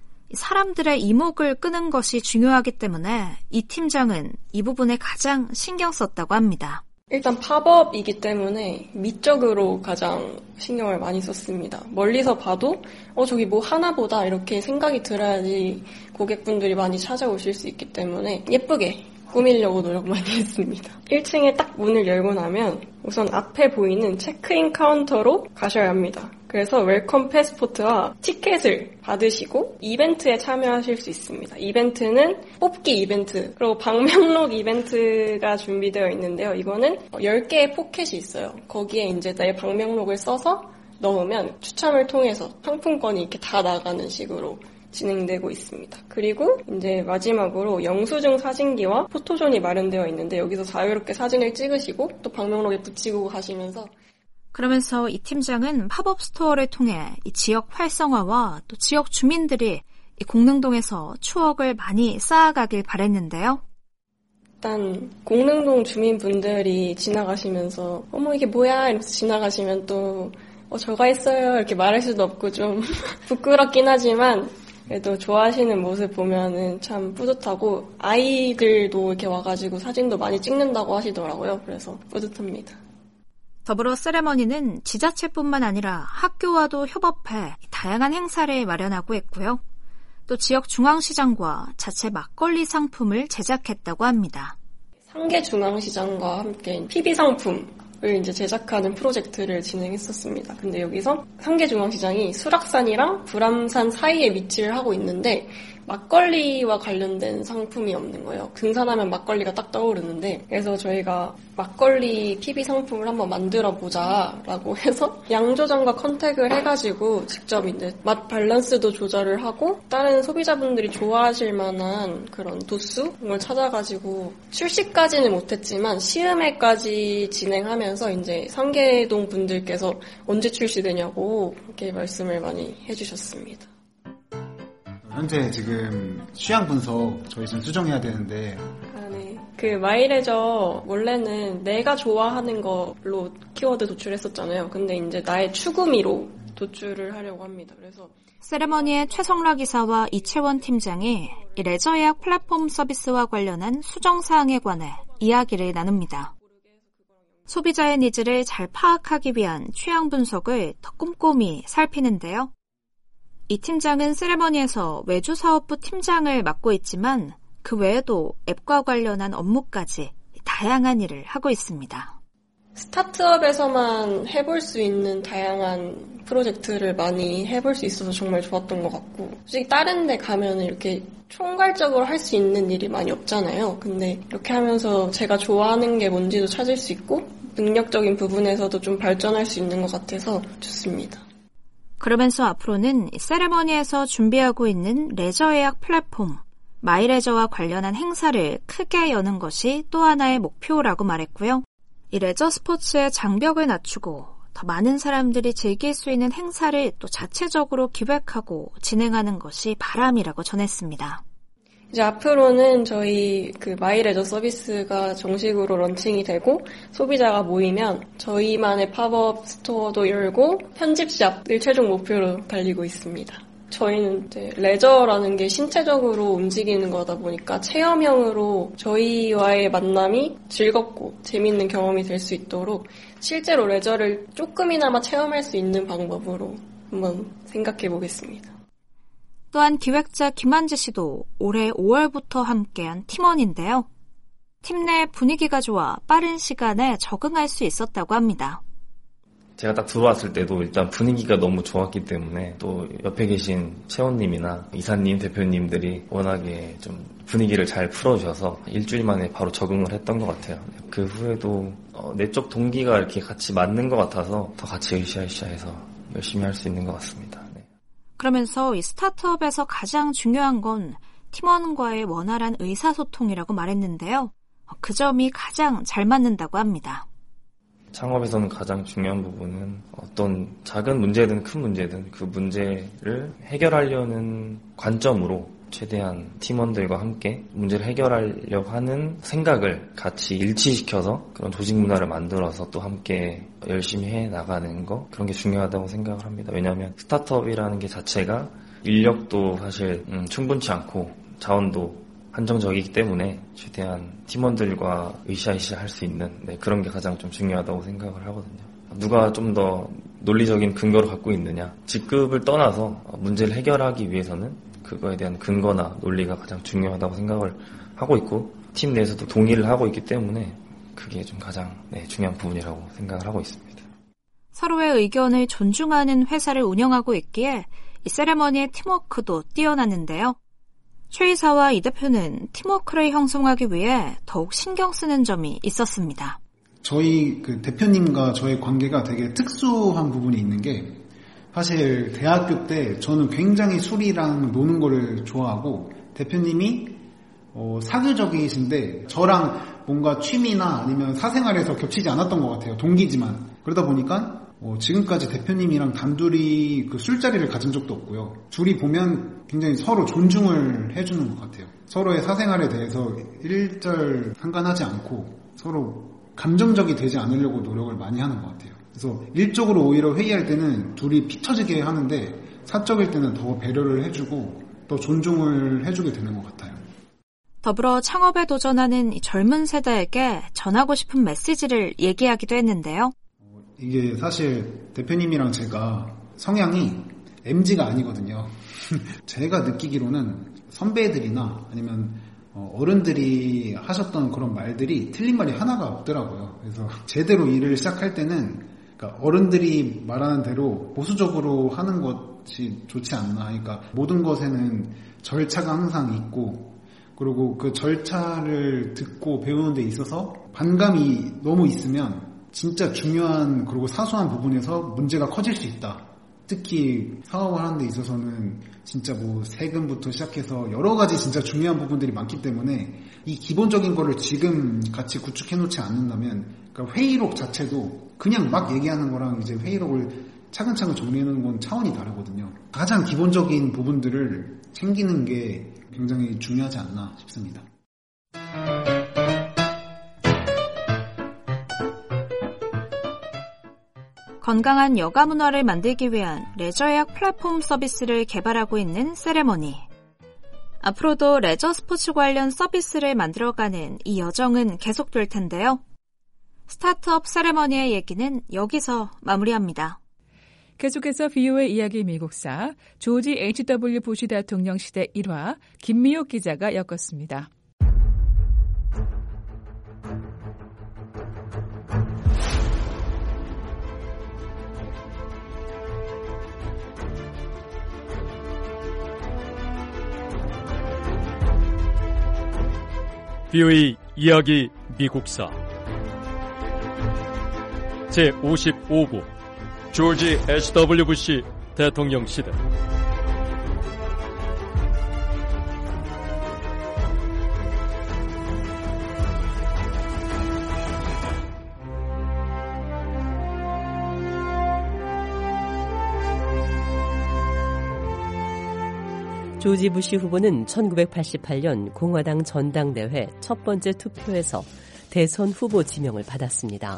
사람들의 이목을 끄는 것이 중요하기 때문에 이 팀장은 이 부분에 가장 신경 썼다고 합니다. 일단 팝업이기 때문에 미적으로 가장 신경을 많이 썼습니다. 멀리서 봐도 저기 뭐 하나 보다 이렇게 생각이 들어야지 고객분들이 많이 찾아오실 수 있기 때문에 예쁘게 꾸미려고 노력 많이 했습니다. 1층에 딱 문을 열고 나면 우선 앞에 보이는 체크인 카운터로 가셔야 합니다. 그래서 웰컴 패스포트와 티켓을 받으시고 이벤트에 참여하실 수 있습니다. 이벤트는 뽑기 이벤트, 그리고 방명록 이벤트가 준비되어 있는데요. 이거는 10개의 포켓이 있어요. 거기에 이제 나의 방명록을 써서 넣으면 추첨을 통해서 상품권이 이렇게 다 나가는 식으로 진행되고 있습니다. 그리고 이제 마지막으로 영수증 사진기와 포토존이 마련되어 있는데 여기서 자유롭게 사진을 찍으시고 또 방명록에 붙이고 가시면서 그러면서 이 팀장은 팝업 스토어를 통해 이 지역 활성화와 또 지역 주민들이 이 공릉동에서 추억을 많이 쌓아가길 바랬는데요. 일단 공릉동 주민분들이 지나가시면서 어머 이게 뭐야 이러면서 지나가시면 또 저가 했어요 이렇게 말할 수도 없고 좀 부끄럽긴 하지만 그래도 좋아하시는 모습 보면은 참 뿌듯하고 아이들도 이렇게 와가지고 사진도 많이 찍는다고 하시더라고요. 그래서 뿌듯합니다. 더불어 세레머니는 지자체뿐만 아니라 학교와도 협업해 다양한 행사를 마련하고 있고요. 또 지역 중앙시장과 자체 막걸리 상품을 제작했다고 합니다. 상계중앙시장과 함께 PB 상품을 이제 제작하는 프로젝트를 진행했었습니다. 근데 여기서 상계중앙시장이 수락산이랑 불암산 사이에 위치를 하고 있는데 막걸리와 관련된 상품이 없는 거예요. 등산하면 막걸리가 딱 떠오르는데 그래서 저희가 막걸리 PB 상품을 한번 만들어보자라고 해서 양조장과 컨택을 해가지고 직접 이제 맛 밸런스도 조절을 하고 다른 소비자분들이 좋아하실 만한 그런 도수를 찾아가지고 출시까지는 못했지만 시음회까지 진행하면서 이제 상계동 분들께서 언제 출시되냐고 이렇게 말씀을 많이 해주셨습니다. 현재 지금 취향 분석 저희 지금 수정해야 되는데 네. 그 마이레저 원래는 내가 좋아하는 걸로 키워드 도출했었잖아요. 근데 이제 나의 추구미로 도출을 하려고 합니다. 그래서 세레머니의 최성락 이사와 이채원 팀장이 이 레저 예약 플랫폼 서비스와 관련한 수정 사항에 관해 이야기를 나눕니다. 소비자의 니즈를 잘 파악하기 위한 취향 분석을 더 꼼꼼히 살피는데요. 이 팀장은 세레머니에서 외주 사업부 팀장을 맡고 있지만 그 외에도 앱과 관련한 업무까지 다양한 일을 하고 있습니다. 스타트업에서만 해볼 수 있는 다양한 프로젝트를 많이 해볼 수 있어서 정말 좋았던 것 같고 솔직히 다른 데 가면 이렇게 총괄적으로 할 수 있는 일이 많이 없잖아요. 근데 이렇게 하면서 제가 좋아하는 게 뭔지도 찾을 수 있고 능력적인 부분에서도 좀 발전할 수 있는 것 같아서 좋습니다. 그러면서 앞으로는 세레머니에서 준비하고 있는 레저 예약 플랫폼 마이레저와 관련한 행사를 크게 여는 것이 또 하나의 목표라고 말했고요. 이 레저 스포츠의 장벽을 낮추고 더 많은 사람들이 즐길 수 있는 행사를 또 자체적으로 기획하고 진행하는 것이 바람이라고 전했습니다. 이제 앞으로는 저희 마이레저 서비스가 정식으로 런칭이 되고 소비자가 모이면 저희만의 팝업 스토어도 열고 편집샵을 최종 목표로 달리고 있습니다. 저희는 이제 레저라는 게 신체적으로 움직이는 거다 보니까 체험형으로 저희와의 만남이 즐겁고 재밌는 경험이 될 수 있도록 실제로 레저를 조금이나마 체험할 수 있는 방법으로 한번 생각해 보겠습니다. 또한 기획자 김한지 씨도 올해 5월부터 함께한 팀원인데요. 팀 내 분위기가 좋아 빠른 시간에 적응할 수 있었다고 합니다. 제가 딱 들어왔을 때도 일단 분위기가 너무 좋았기 때문에 또 옆에 계신 체원님이나 이사님, 대표님들이 워낙에 좀 분위기를 잘 풀어주셔서 일주일 만에 바로 적응을 했던 것 같아요. 그 후에도 내적 동기가 이렇게 같이 맞는 것 같아서 더 같이 으쌰으쌰해서 열심히 할 수 있는 것 같습니다. 네. 그러면서 이 스타트업에서 가장 중요한 건 팀원과의 원활한 의사소통이라고 말했는데요. 그 점이 가장 잘 맞는다고 합니다. 창업에서는 가장 중요한 부분은 어떤 작은 문제든 큰 문제든 그 문제를 해결하려는 관점으로 최대한 팀원들과 함께 문제를 해결하려고 하는 생각을 같이 일치시켜서 그런 조직 문화를 만들어서 또 함께 열심히 해 나가는 거, 그런 게 중요하다고 생각을 합니다. 왜냐하면 스타트업이라는 게 자체가 인력도 사실 충분치 않고 자원도 한정적이기 때문에 최대한 팀원들과 으쌰으쌰 할 수 있는 그런 게 가장 좀 중요하다고 생각을 하거든요. 누가 좀 더 논리적인 근거를 갖고 있느냐, 직급을 떠나서 문제를 해결하기 위해서는 그거에 대한 근거나 논리가 가장 중요하다고 생각을 하고 있고 팀 내에서도 동의를 하고 있기 때문에 그게 좀 가장 중요한 부분이라고 생각을 하고 있습니다. 서로의 의견을 존중하는 회사를 운영하고 있기에 이 세레머니의 팀워크도 뛰어났는데요. 최 이사와 이 대표는 팀워크를 형성하기 위해 더욱 신경 쓰는 점이 있었습니다. 저희 대표님과 저의 관계가 되게 특수한 부분이 있는 게, 사실 대학교 때 저는 굉장히 술이랑 노는 거를 좋아하고 대표님이 사교적이신데 저랑 뭔가 취미나 아니면 사생활에서 겹치지 않았던 것 같아요. 동기지만. 그러다 보니까 지금까지 대표님이랑 단둘이 술자리를 가진 적도 없고요. 둘이 보면 굉장히 서로 존중을 해주는 것 같아요. 서로의 사생활에 대해서 일절 상관하지 않고 서로 감정적이 되지 않으려고 노력을 많이 하는 것 같아요. 그래서 일적으로 오히려 회의할 때는 둘이 피 터지게 하는데 사적일 때는 더 배려를 해주고 더 존중을 해주게 되는 것 같아요. 더불어 창업에 도전하는 이 젊은 세대에게 전하고 싶은 메시지를 얘기하기도 했는데요. 이게 사실 대표님이랑 제가 성향이 MZ가 아니거든요. 제가 느끼기로는 선배들이나 아니면 어른들이 하셨던 그런 말들이 틀린 말이 하나가 없더라고요. 그래서 제대로 일을 시작할 때는 어른들이 말하는 대로 보수적으로 하는 것이 좋지 않나. 그러니까 모든 것에는 절차가 항상 있고, 그리고 그 절차를 듣고 배우는 데 있어서 반감이 너무 있으면 진짜 중요한 그리고 사소한 부분에서 문제가 커질 수 있다. 특히 사업을 하는 데 있어서는 진짜 세금부터 시작해서 여러 가지 진짜 중요한 부분들이 많기 때문에 이 기본적인 거를 지금 같이 구축해 놓지 않는다면, 그러니까 회의록 자체도 그냥 막 얘기하는 거랑 이제 회의록을 차근차근 정리해 놓는 건 차원이 다르거든요. 가장 기본적인 부분들을 챙기는 게 굉장히 중요하지 않나 싶습니다. 건강한 여가 문화를 만들기 위한 레저 예약 플랫폼 서비스를 개발하고 있는 세레머니. 앞으로도 레저 스포츠 관련 서비스를 만들어가는 이 여정은 계속될 텐데요. 스타트업 세레머니의 얘기는 여기서 마무리합니다. 계속해서 VOA 이야기 미국사 조지 H.W. 부시 대통령 시대 1화 김미옥 기자가 엮었습니다. VOA 이야기 미국사 제55부 조지 H.W. 부시 대통령 시대. 조지 부시 후보는 1988년 공화당 전당대회 첫 번째 투표에서 대선 후보 지명을 받았습니다.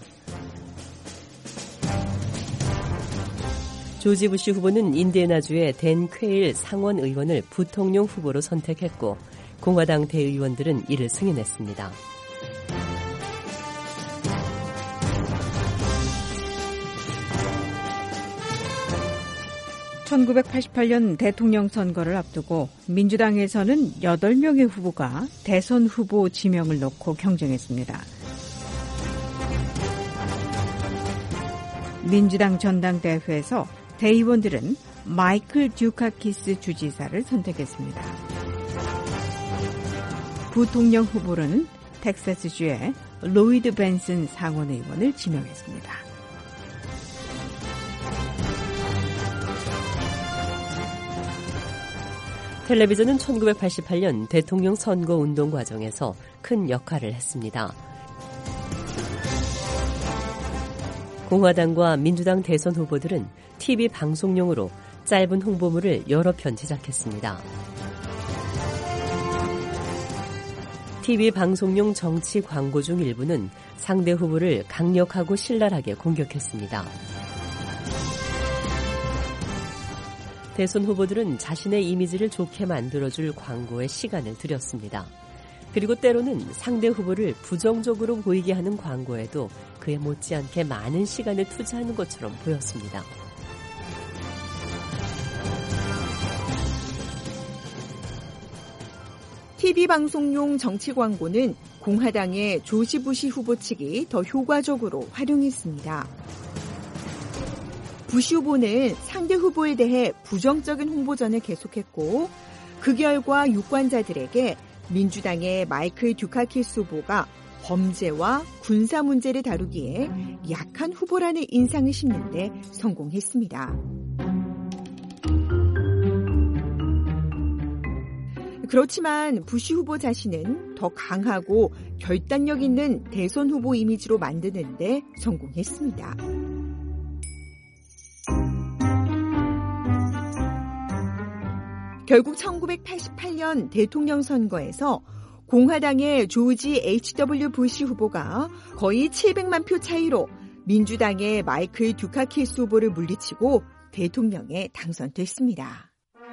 조지 부시 후보는 인디애나주의 댄 퀘일 상원 의원을 부통령 후보로 선택했고 공화당 대의원들은 이를 승인했습니다. (1988년) 대통령 선거를 앞두고 민주당에서는 8명의 후보가 대선 후보 지명을 놓고 경쟁했습니다. 민주당 전당대회에서 대의원들은 마이클 듀카키스 주지사를 선택했습니다. 부통령 후보로는 텍사스주의 로이드 벤슨 상원의원을 지명했습니다. 텔레비전은 1988년 대통령 선거 운동 과정에서 큰 역할을 했습니다. 공화당과 민주당 대선 후보들은 TV 방송용으로 짧은 홍보물을 여러 편 제작했습니다. TV 방송용 정치 광고 중 일부는 상대 후보를 강력하고 신랄하게 공격했습니다. 대선 후보들은 자신의 이미지를 좋게 만들어줄 광고에 시간을 들였습니다. 그리고 때로는 상대 후보를 부정적으로 보이게 하는 광고에도 그에 못지않게 많은 시간을 투자하는 것처럼 보였습니다. TV 방송용 정치 광고는 공화당의 조지 부시 후보 측이 더 효과적으로 활용했습니다. 부시 후보는 상대 후보에 대해 부정적인 홍보전을 계속했고 그 결과 유권자들에게 민주당의 마이클 듀카키스 후보가 범죄와 군사 문제를 다루기에 약한 후보라는 인상을 심는 데 성공했습니다. 그렇지만 부시 후보 자신은 더 강하고 결단력 있는 대선 후보 이미지로 만드는 데 성공했습니다. 결국 1988년 대통령 선거에서 공화당의 조지 H.W. 부시 후보가 거의 700만 표 차이로 민주당의 마이클 듀카키스 후보를 물리치고 대통령에 당선됐습니다.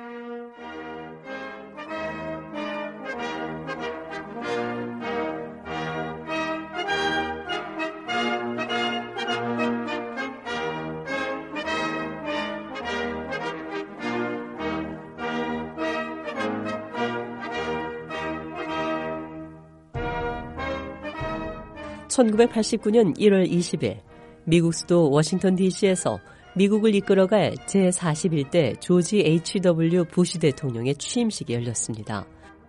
(1989년 1월 20일) 미국 수도 워싱턴 DC에서 미국을 이끌어갈 제41대 조지 H.W. 부시 대통령의 취임식이 열렸습니다.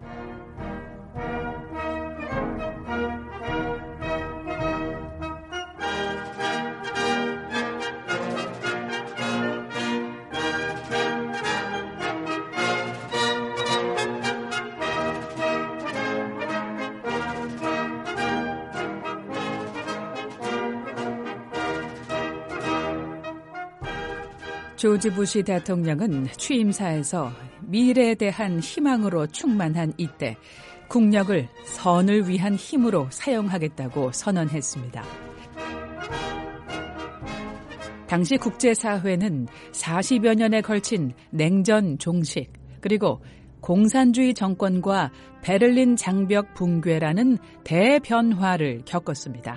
조지 부시 대통령은 취임사에서 미래에 대한 희망으로 충만한 이때 국력을 선을 위한 힘으로 사용하겠다고 선언했습니다. 당시 국제사회는 40여 년에 걸친 냉전 종식 그리고 공산주의 정권과 베를린 장벽 붕괴라는 대변화를 겪었습니다.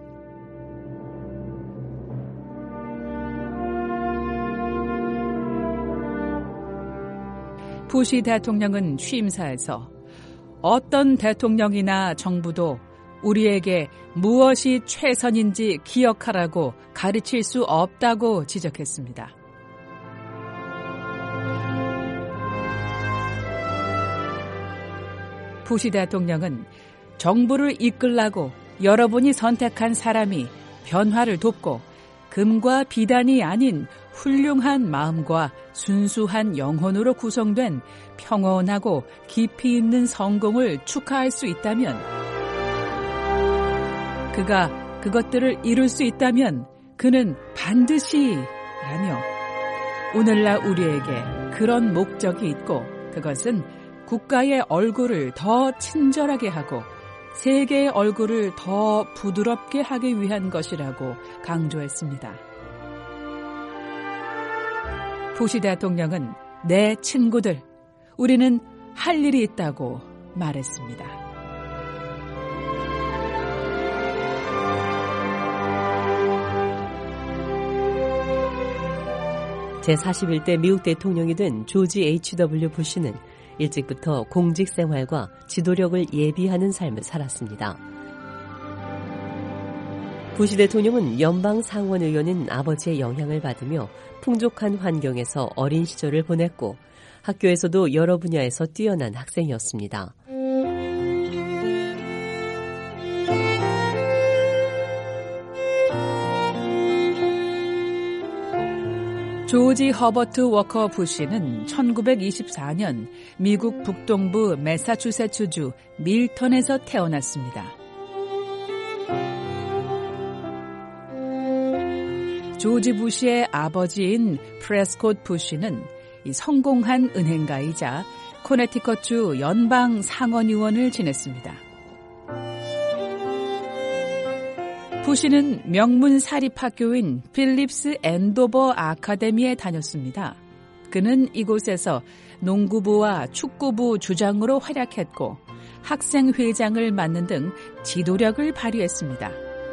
부시 대통령은 취임사에서 어떤 대통령이나 정부도 우리에게 무엇이 최선인지 기억하라고 가르칠 수 없다고 지적했습니다. 부시 대통령은 정부를 이끌라고 여러분이 선택한 사람이 변화를 돕고 금과 비단이 아닌 훌륭한 마음과 순수한 영혼으로 구성된 평온하고 깊이 있는 성공을 축하할 수 있다면, 그가 그것들을 이룰 수 있다면 그는 반드시 라며 오늘날 우리에게 그런 목적이 있고 그것은 국가의 얼굴을 더 친절하게 하고 세계의 얼굴을 더 부드럽게 하기 위한 것이라고 강조했습니다. 부시 대통령은 내 친구들, 우리는 할 일이 있다고 말했습니다. 제41대 미국 대통령이 된 조지 H.W. 부시는 일찍부터 공직 생활과 지도력을 예비하는 삶을 살았습니다. 부시 대통령은 연방 상원 의원인 아버지의 영향을 받으며 풍족한 환경에서 어린 시절을 보냈고 학교에서도 여러 분야에서 뛰어난 학생이었습니다. 조지 허버트 워커 부시는 1924년 미국 북동부 매사추세츠주 밀턴에서 태어났습니다. 조지 부시의 아버지인 프레스콧 부시는 성공한 은행가이자 코네티컷주 연방 상원의원을 지냈습니다. 부시는 명문 사립학교인 필립스 앤도버 아카데미에 다녔습니다. 그는 이곳에서 농구부와 축구부 주장으로 활약했고 학생회장을 맡는 등 지도력을 발휘했습니다.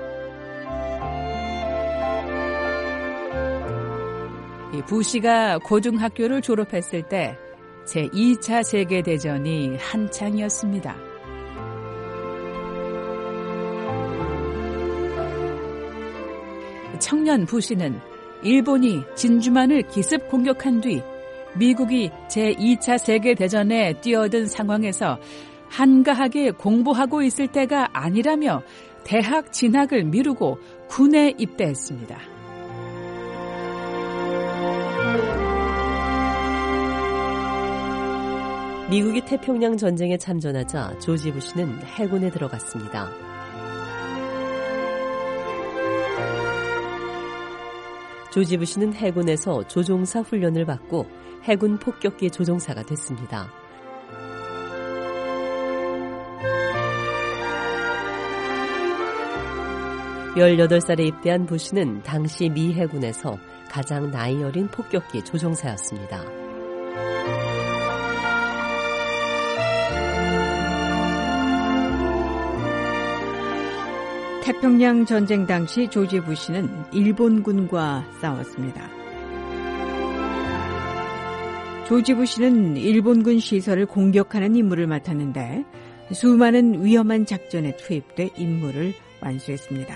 부시가 고등학교를 졸업했을 때 제2차 세계대전이 한창이었습니다. 청년 부시는 일본이 진주만을 기습 공격한 뒤 미국이 제2차 세계대전에 뛰어든 상황에서 한가하게 공부하고 있을 때가 아니라며 대학 진학을 미루고 군에 입대했습니다. 미국이 태평양 전쟁에 참전하자 조지 부시는 해군에 들어갔습니다. 조지 부시는 해군에서 조종사 훈련을 받고 해군 폭격기 조종사가 됐습니다. (18살에) 입대한 부시는 당시 미 해군에서 가장 나이 어린 폭격기 조종사였습니다. 태평양 전쟁 당시 조지 부시는 일본군과 싸웠습니다. 조지 부시는 일본군 시설을 공격하는 임무를 맡았는데 수많은 위험한 작전에 투입돼 임무를 완수했습니다.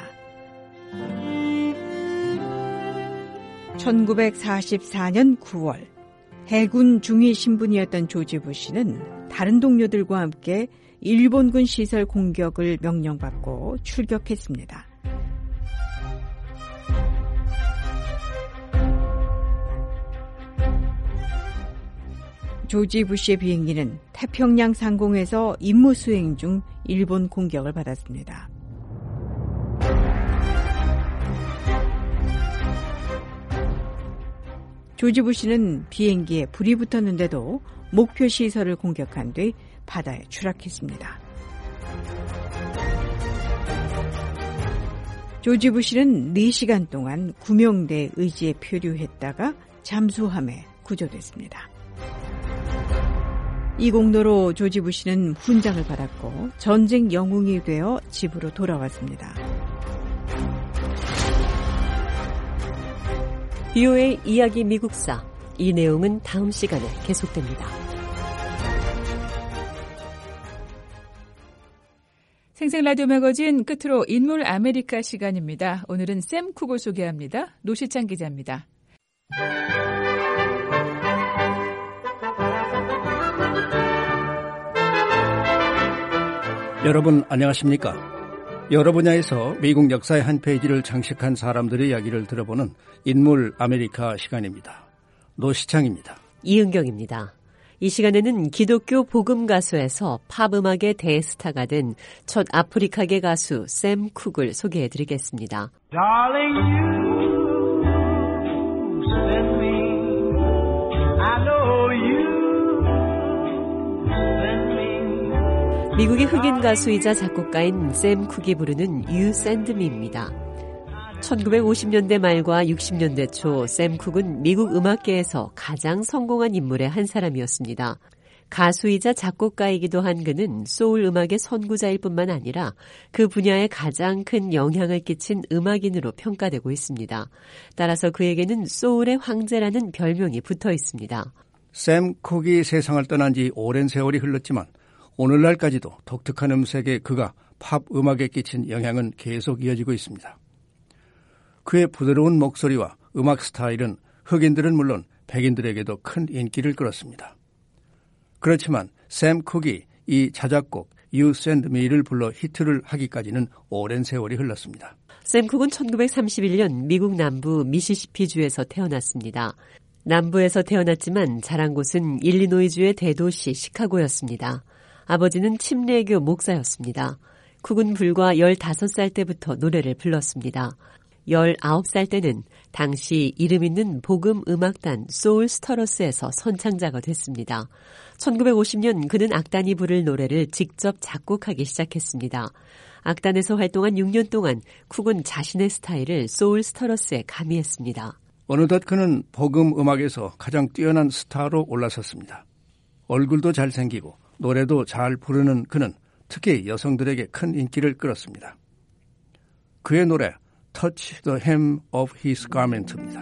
1944년 9월 해군 중위 신분이었던 조지 부시는 다른 동료들과 함께 일본군 시설 공격을 명령받고 출격했습니다. 조지 부시의 비행기는 태평양 상공에서 임무 수행 중 일본 공격을 받았습니다. 조지 부시는 비행기에 불이 붙었는데도 목표 시설을 공격한 뒤 바다에 추락했습니다. 조지 부시는 4시간 동안 구명대 의지에 표류했다가 잠수함에 구조됐습니다. 이 공로로 조지 부시는 훈장을 받았고 전쟁 영웅이 되어 집으로 돌아왔습니다. BOA 이야기 미국사, 이 내용은 다음 시간에 계속됩니다. 생생라디오 매거진 끝으로 인물 아메리카 시간입니다. 오늘은 샘 쿡을 소개합니다. 노시찬 기자입니다. 여러분 안녕하십니까? 여러 분야에서 미국 역사의 한 페이지를 장식한 사람들의 이야기를 들어보는 인물 아메리카 시간입니다. 노시창입니다. 이은경입니다. 이 시간에는 기독교 복음 가수에서 팝 음악의 대스타가 된 첫 아프리카계 가수 샘 쿡을 소개해드리겠습니다. Darling, you send me. I know you 미국의 흑인 가수이자 작곡가인 샘 쿡이 부르는 You Send Me입니다. 1950년대 말과 60년대 초 샘 쿡은 미국 음악계에서 가장 성공한 인물의 한 사람이었습니다. 가수이자 작곡가이기도 한 그는 소울 음악의 선구자일 뿐만 아니라 그 분야에 가장 큰 영향을 끼친 음악인으로 평가되고 있습니다. 따라서 그에게는 소울의 황제라는 별명이 붙어 있습니다. 샘 쿡이 세상을 떠난 지 오랜 세월이 흘렀지만 오늘날까지도 독특한 음색의 그가 팝 음악에 끼친 영향은 계속 이어지고 있습니다. 그의 부드러운 목소리와 음악 스타일은 흑인들은 물론 백인들에게도 큰 인기를 끌었습니다. 그렇지만 샘 쿡이 이 자작곡 You Send Me를 불러 히트를 하기까지는 오랜 세월이 흘렀습니다. 샘 쿡은 1931년 미국 남부 미시시피주에서 태어났습니다. 남부에서 태어났지만 자란 곳은 일리노이주의 대도시 시카고였습니다. 아버지는 침례교 목사였습니다. 쿡은 불과 15살 때부터 노래를 불렀습니다. 19살 때는 당시 이름 있는 복음 음악단 소울 스터러스에서 선창자가 됐습니다. 1950년 그는 악단이 부를 노래를 직접 작곡하기 시작했습니다. 악단에서 활동한 6년 동안 쿡은 자신의 스타일을 소울 스터러스에 가미했습니다. 어느덧 그는 복음 음악에서 가장 뛰어난 스타로 올라섰습니다. 얼굴도 잘생기고 노래도 잘 부르는 그는 특히 여성들에게 큰 인기를 끌었습니다. 그의 노래 Touch the Hem of His Garment입니다.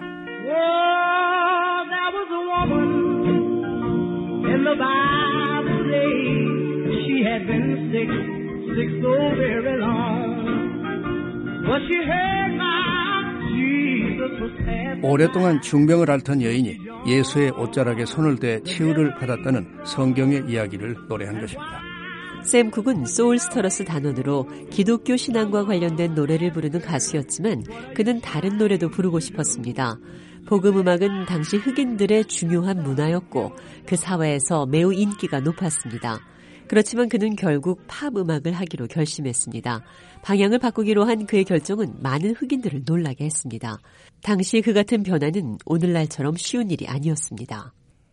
Oh, there was a woman in the Bible days. She had been sick so very long. But she heard my Jesus was passing. 오랫동안 중병을 앓던 여인이 예수의 옷자락에 손을 대 치유를 받았다는 성경의 이야기를 노래한 것입니다. 샘 쿡은 소울 스터러스 단원으로 기독교 신앙과 관련된 노래를 부르는 가수였지만 그는 다른 노래도 부르고 싶었습니다. 복음 음악은 당시 흑인들의 중요한 문화였고 그 사회에서 매우 인기가 높았습니다. 그렇지만 그는 결국 팝 음악을 하기로 결심했습니다. 방향을 바꾸기로 한 그의 결정은 많은 흑인들을 놀라게 했습니다. 당시 그 같은 변화는 오늘날처럼 쉬운 일이 아니었습니다.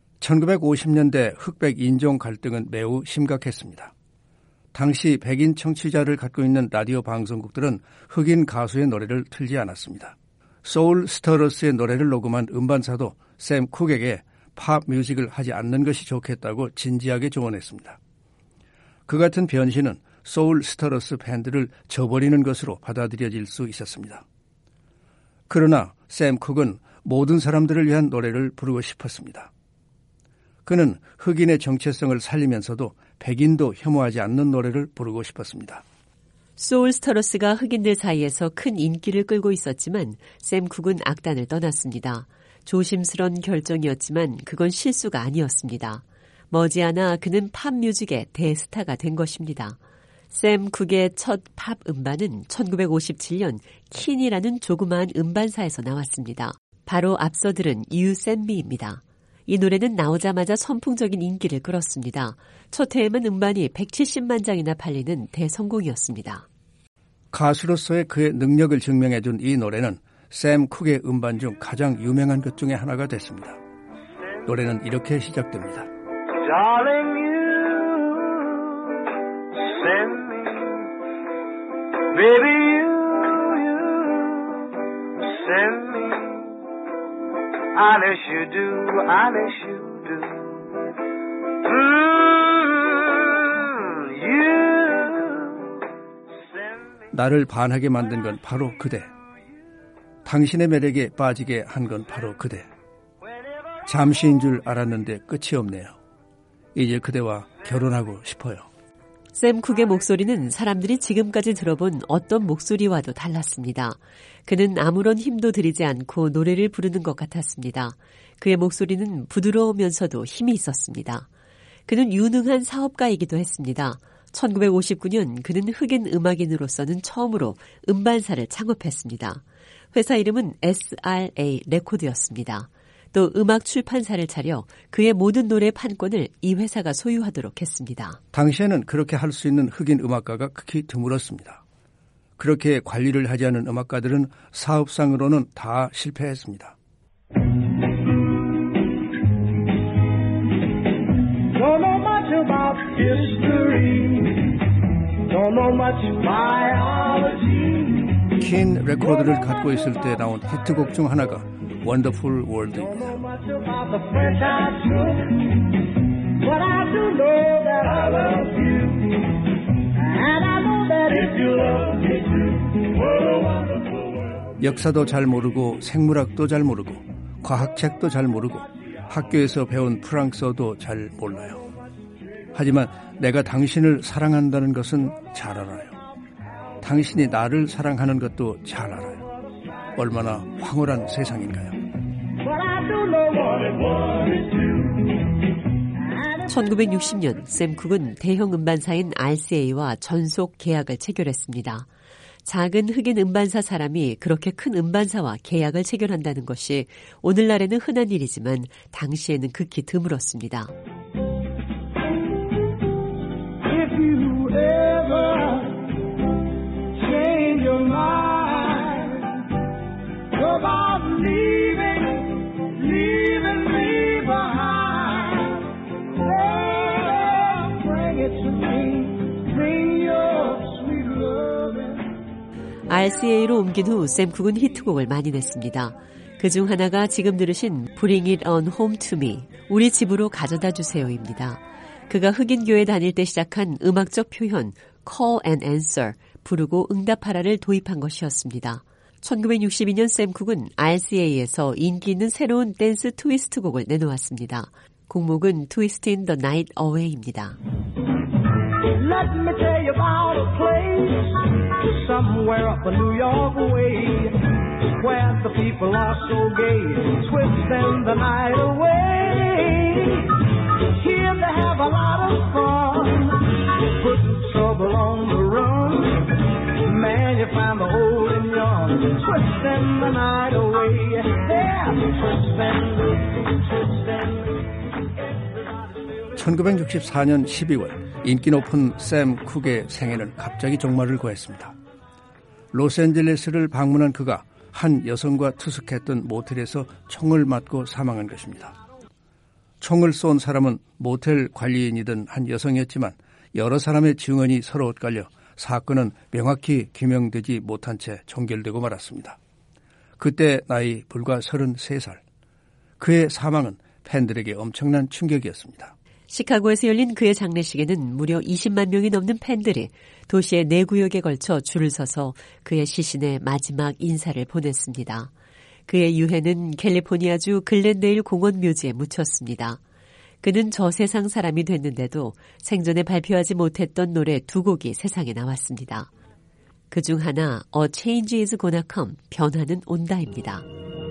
1950년대 흑백 인종 갈등은 매우 심각했습니다. 당시 백인 청취자를 갖고 있는 라디오 방송국들은 흑인 가수의 노래를 틀지 않았습니다. 소울 스터러스의 노래를 녹음한 음반사도 샘 쿡에게 팝 뮤직을 하지 않는 것이 좋겠다고 진지하게 조언했습니다. 그 같은 변신은 소울 스터러스 밴드를 저버리는 것으로 받아들여질 수 있었습니다. 그러나 샘 쿡은 모든 사람들을 위한 노래를 부르고 싶었습니다. 그는 흑인의 정체성을 살리면서도 백인도 혐오하지 않는 노래를 부르고 싶었습니다. 소울 스터러스가 흑인들 사이에서 큰 인기를 끌고 있었지만 샘 쿡은 악단을 떠났습니다. 조심스런 결정이었지만 그건 실수가 아니었습니다. 머지않아 그는 팝 뮤직의 대스타가 된 것입니다. 샘 쿡의 첫 팝 음반은 1957년 킨이라는 조그마한 음반사에서 나왔습니다. 바로 앞서 들은 You Send Me입니다. 이 노래는 나오자마자 선풍적인 인기를 끌었습니다. 첫 해에만 음반이 170만 장이나 팔리는 대성공이었습니다. 가수로서의 그의 능력을 증명해준 이 노래는 샘 쿡의 음반 중 가장 유명한 것 중에 하나가 됐습니다. 노래는 이렇게 시작됩니다. Darling, you send me, baby, you send me, unless you do, unless you do. You send me. 나를 반하게 만든 건 바로 그대. 당신의 매력에 빠지게 한 건 바로 그대. 잠시인 줄 알았는데 끝이 없네요. 이제 그대와 결혼하고 싶어요. 샘 쿡의 목소리는 사람들이 지금까지 들어본 어떤 목소리와도 달랐습니다. 그는 아무런 힘도 들이지 않고 노래를 부르는 것 같았습니다. 그의 목소리는 부드러우면서도 힘이 있었습니다. 그는 유능한 사업가이기도 했습니다. 1959년 그는 흑인 음악인으로서는 처음으로 음반사를 창업했습니다. 회사 이름은 SRA 레코드였습니다. 또 음악 출판사를 차려 그의 모든 노래 판권을 이 회사가 소유하도록 했습니다. 당시에는 그렇게 할 수 있는 흑인 음악가가 극히 드물었습니다. 그렇게 관리를 하지 않은 음악가들은 사업상으로는 다 실패했습니다. Don't know much about history. don't know much biology. 킨 레코드를 갖고 있을 때 나온 히트곡 중 하나가 원더풀 월드입니다. Don't know much about the French I took, but I do know that I love you, and I know that if you love me too, what a wonderful world. 역사도 잘 모르고 생물학도 잘 모르고 과학책도 잘 모르고 학교에서 배운 프랑스어도 잘 몰라요. 하지만 내가 당신을 사랑한다는 것은 잘 알아요. 당신이 나를 사랑하는 것도 잘 알아요. 얼마나 황홀한 세상인가요? 1960년 샘 쿡은 대형 음반사인 RCA와 전속 계약을 체결했습니다. 작은 흑인 음반사 사람이 그렇게 큰 음반사와 계약을 체결한다는 것이 오늘날에는 흔한 일이지만 당시에는 극히 드물었습니다. If you ever change your mind about leaving me behind, well, bring it to me, bring your sweet loving. RCA로 옮긴 후 샘 쿡은 히트곡을 많이 냈습니다. 그중 하나가 지금 들으신 Bring It On Home To Me, 우리 집으로 가져다 주세요입니다. 그가 흑인교회 다닐 때 시작한 음악적 표현 Call and Answer, 부르고 응답하라를 도입한 것이었습니다. 1962년 샘 쿡은 RCA에서 인기 있는 새로운 댄스 트위스트 곡을 내놓았습니다. 곡목은 Twist in the Night Away입니다. Let me tell you about a place somewhere up a New York way where the people are so gay, twisting the night away. Here they have a lot of fun, putting trouble on the run. Man, you find the old and young, twisting the night away. Yeah, twisting. 1964년 12월 인기 높은 샘 쿡의 생애는 갑자기 종말을 구했습니다. 로스앤젤레스를 방문한 그가 한 여성과 투숙했던 모텔에서 총을 맞고 사망한 것입니다. 총을 쏜 사람은 모텔 관리인이던 한 여성이었지만 여러 사람의 증언이 서로 엇갈려 사건은 명확히 규명되지 못한 채 종결되고 말았습니다. 그때 나이 불과 33살. 그의 사망은 팬들에게 엄청난 충격이었습니다. 시카고에서 열린 그의 장례식에는 무려 20만 명이 넘는 팬들이 도시의 4구역에 걸쳐 줄을 서서 그의 시신에 마지막 인사를 보냈습니다. 그의 유해는 캘리포니아주 글렌데일 공원 묘지에 묻혔습니다. 그는 저 세상 사람이 됐는데도 생전에 발표하지 못했던 노래 2곡이 세상에 나왔습니다. 그중 하나 A Change is Gonna Come, 변화는 온다입니다.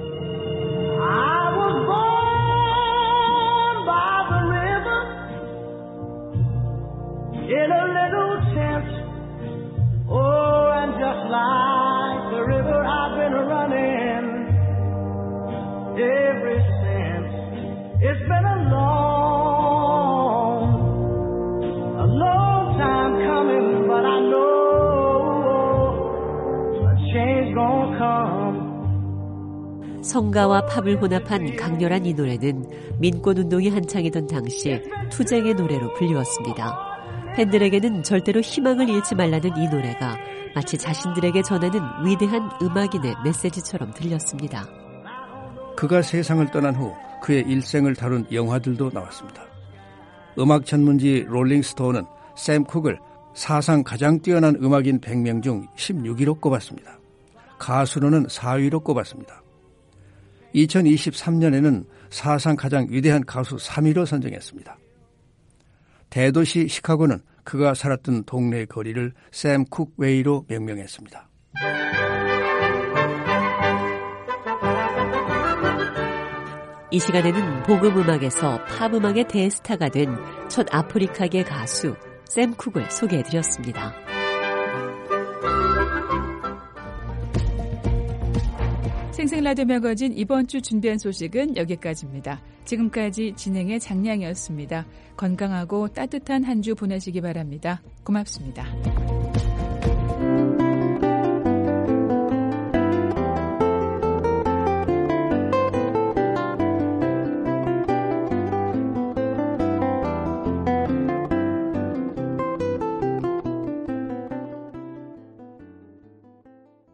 In a little tent, oh, and just like the river I've been running ever since. It's been a long time coming, but I know a change gonna come. 성가와 팝을 혼합한 강렬한 이 노래는 민권운동이 한창이던 당시 투쟁의 노래로 불리웠습니다. 팬들에게는 절대로 희망을 잃지 말라는 이 노래가 마치 자신들에게 전하는 위대한 음악인의 메시지처럼 들렸습니다. 그가 세상을 떠난 후 그의 일생을 다룬 영화들도 나왔습니다. 음악 전문지 롤링스톤은 샘 쿡을 사상 가장 뛰어난 음악인 100명 중 16위로 꼽았습니다. 가수로는 4위로 꼽았습니다. 2023년에는 사상 가장 위대한 가수 3위로 선정했습니다. 대도시 시카고는 그가 살았던 동네 거리를 샘 쿡 웨이로 명명했습니다. 이 시간에는 복음음악에서 팝음악의 대스타가 된 첫 아프리카계 가수 샘 쿡을 소개해드렸습니다. 생생라디오 매거진 이번 주 준비한 소식은 여기까지입니다. 지금까지 진행의 장량이었습니다. 건강하고 따뜻한 한 주 보내시기 바랍니다. 고맙습니다.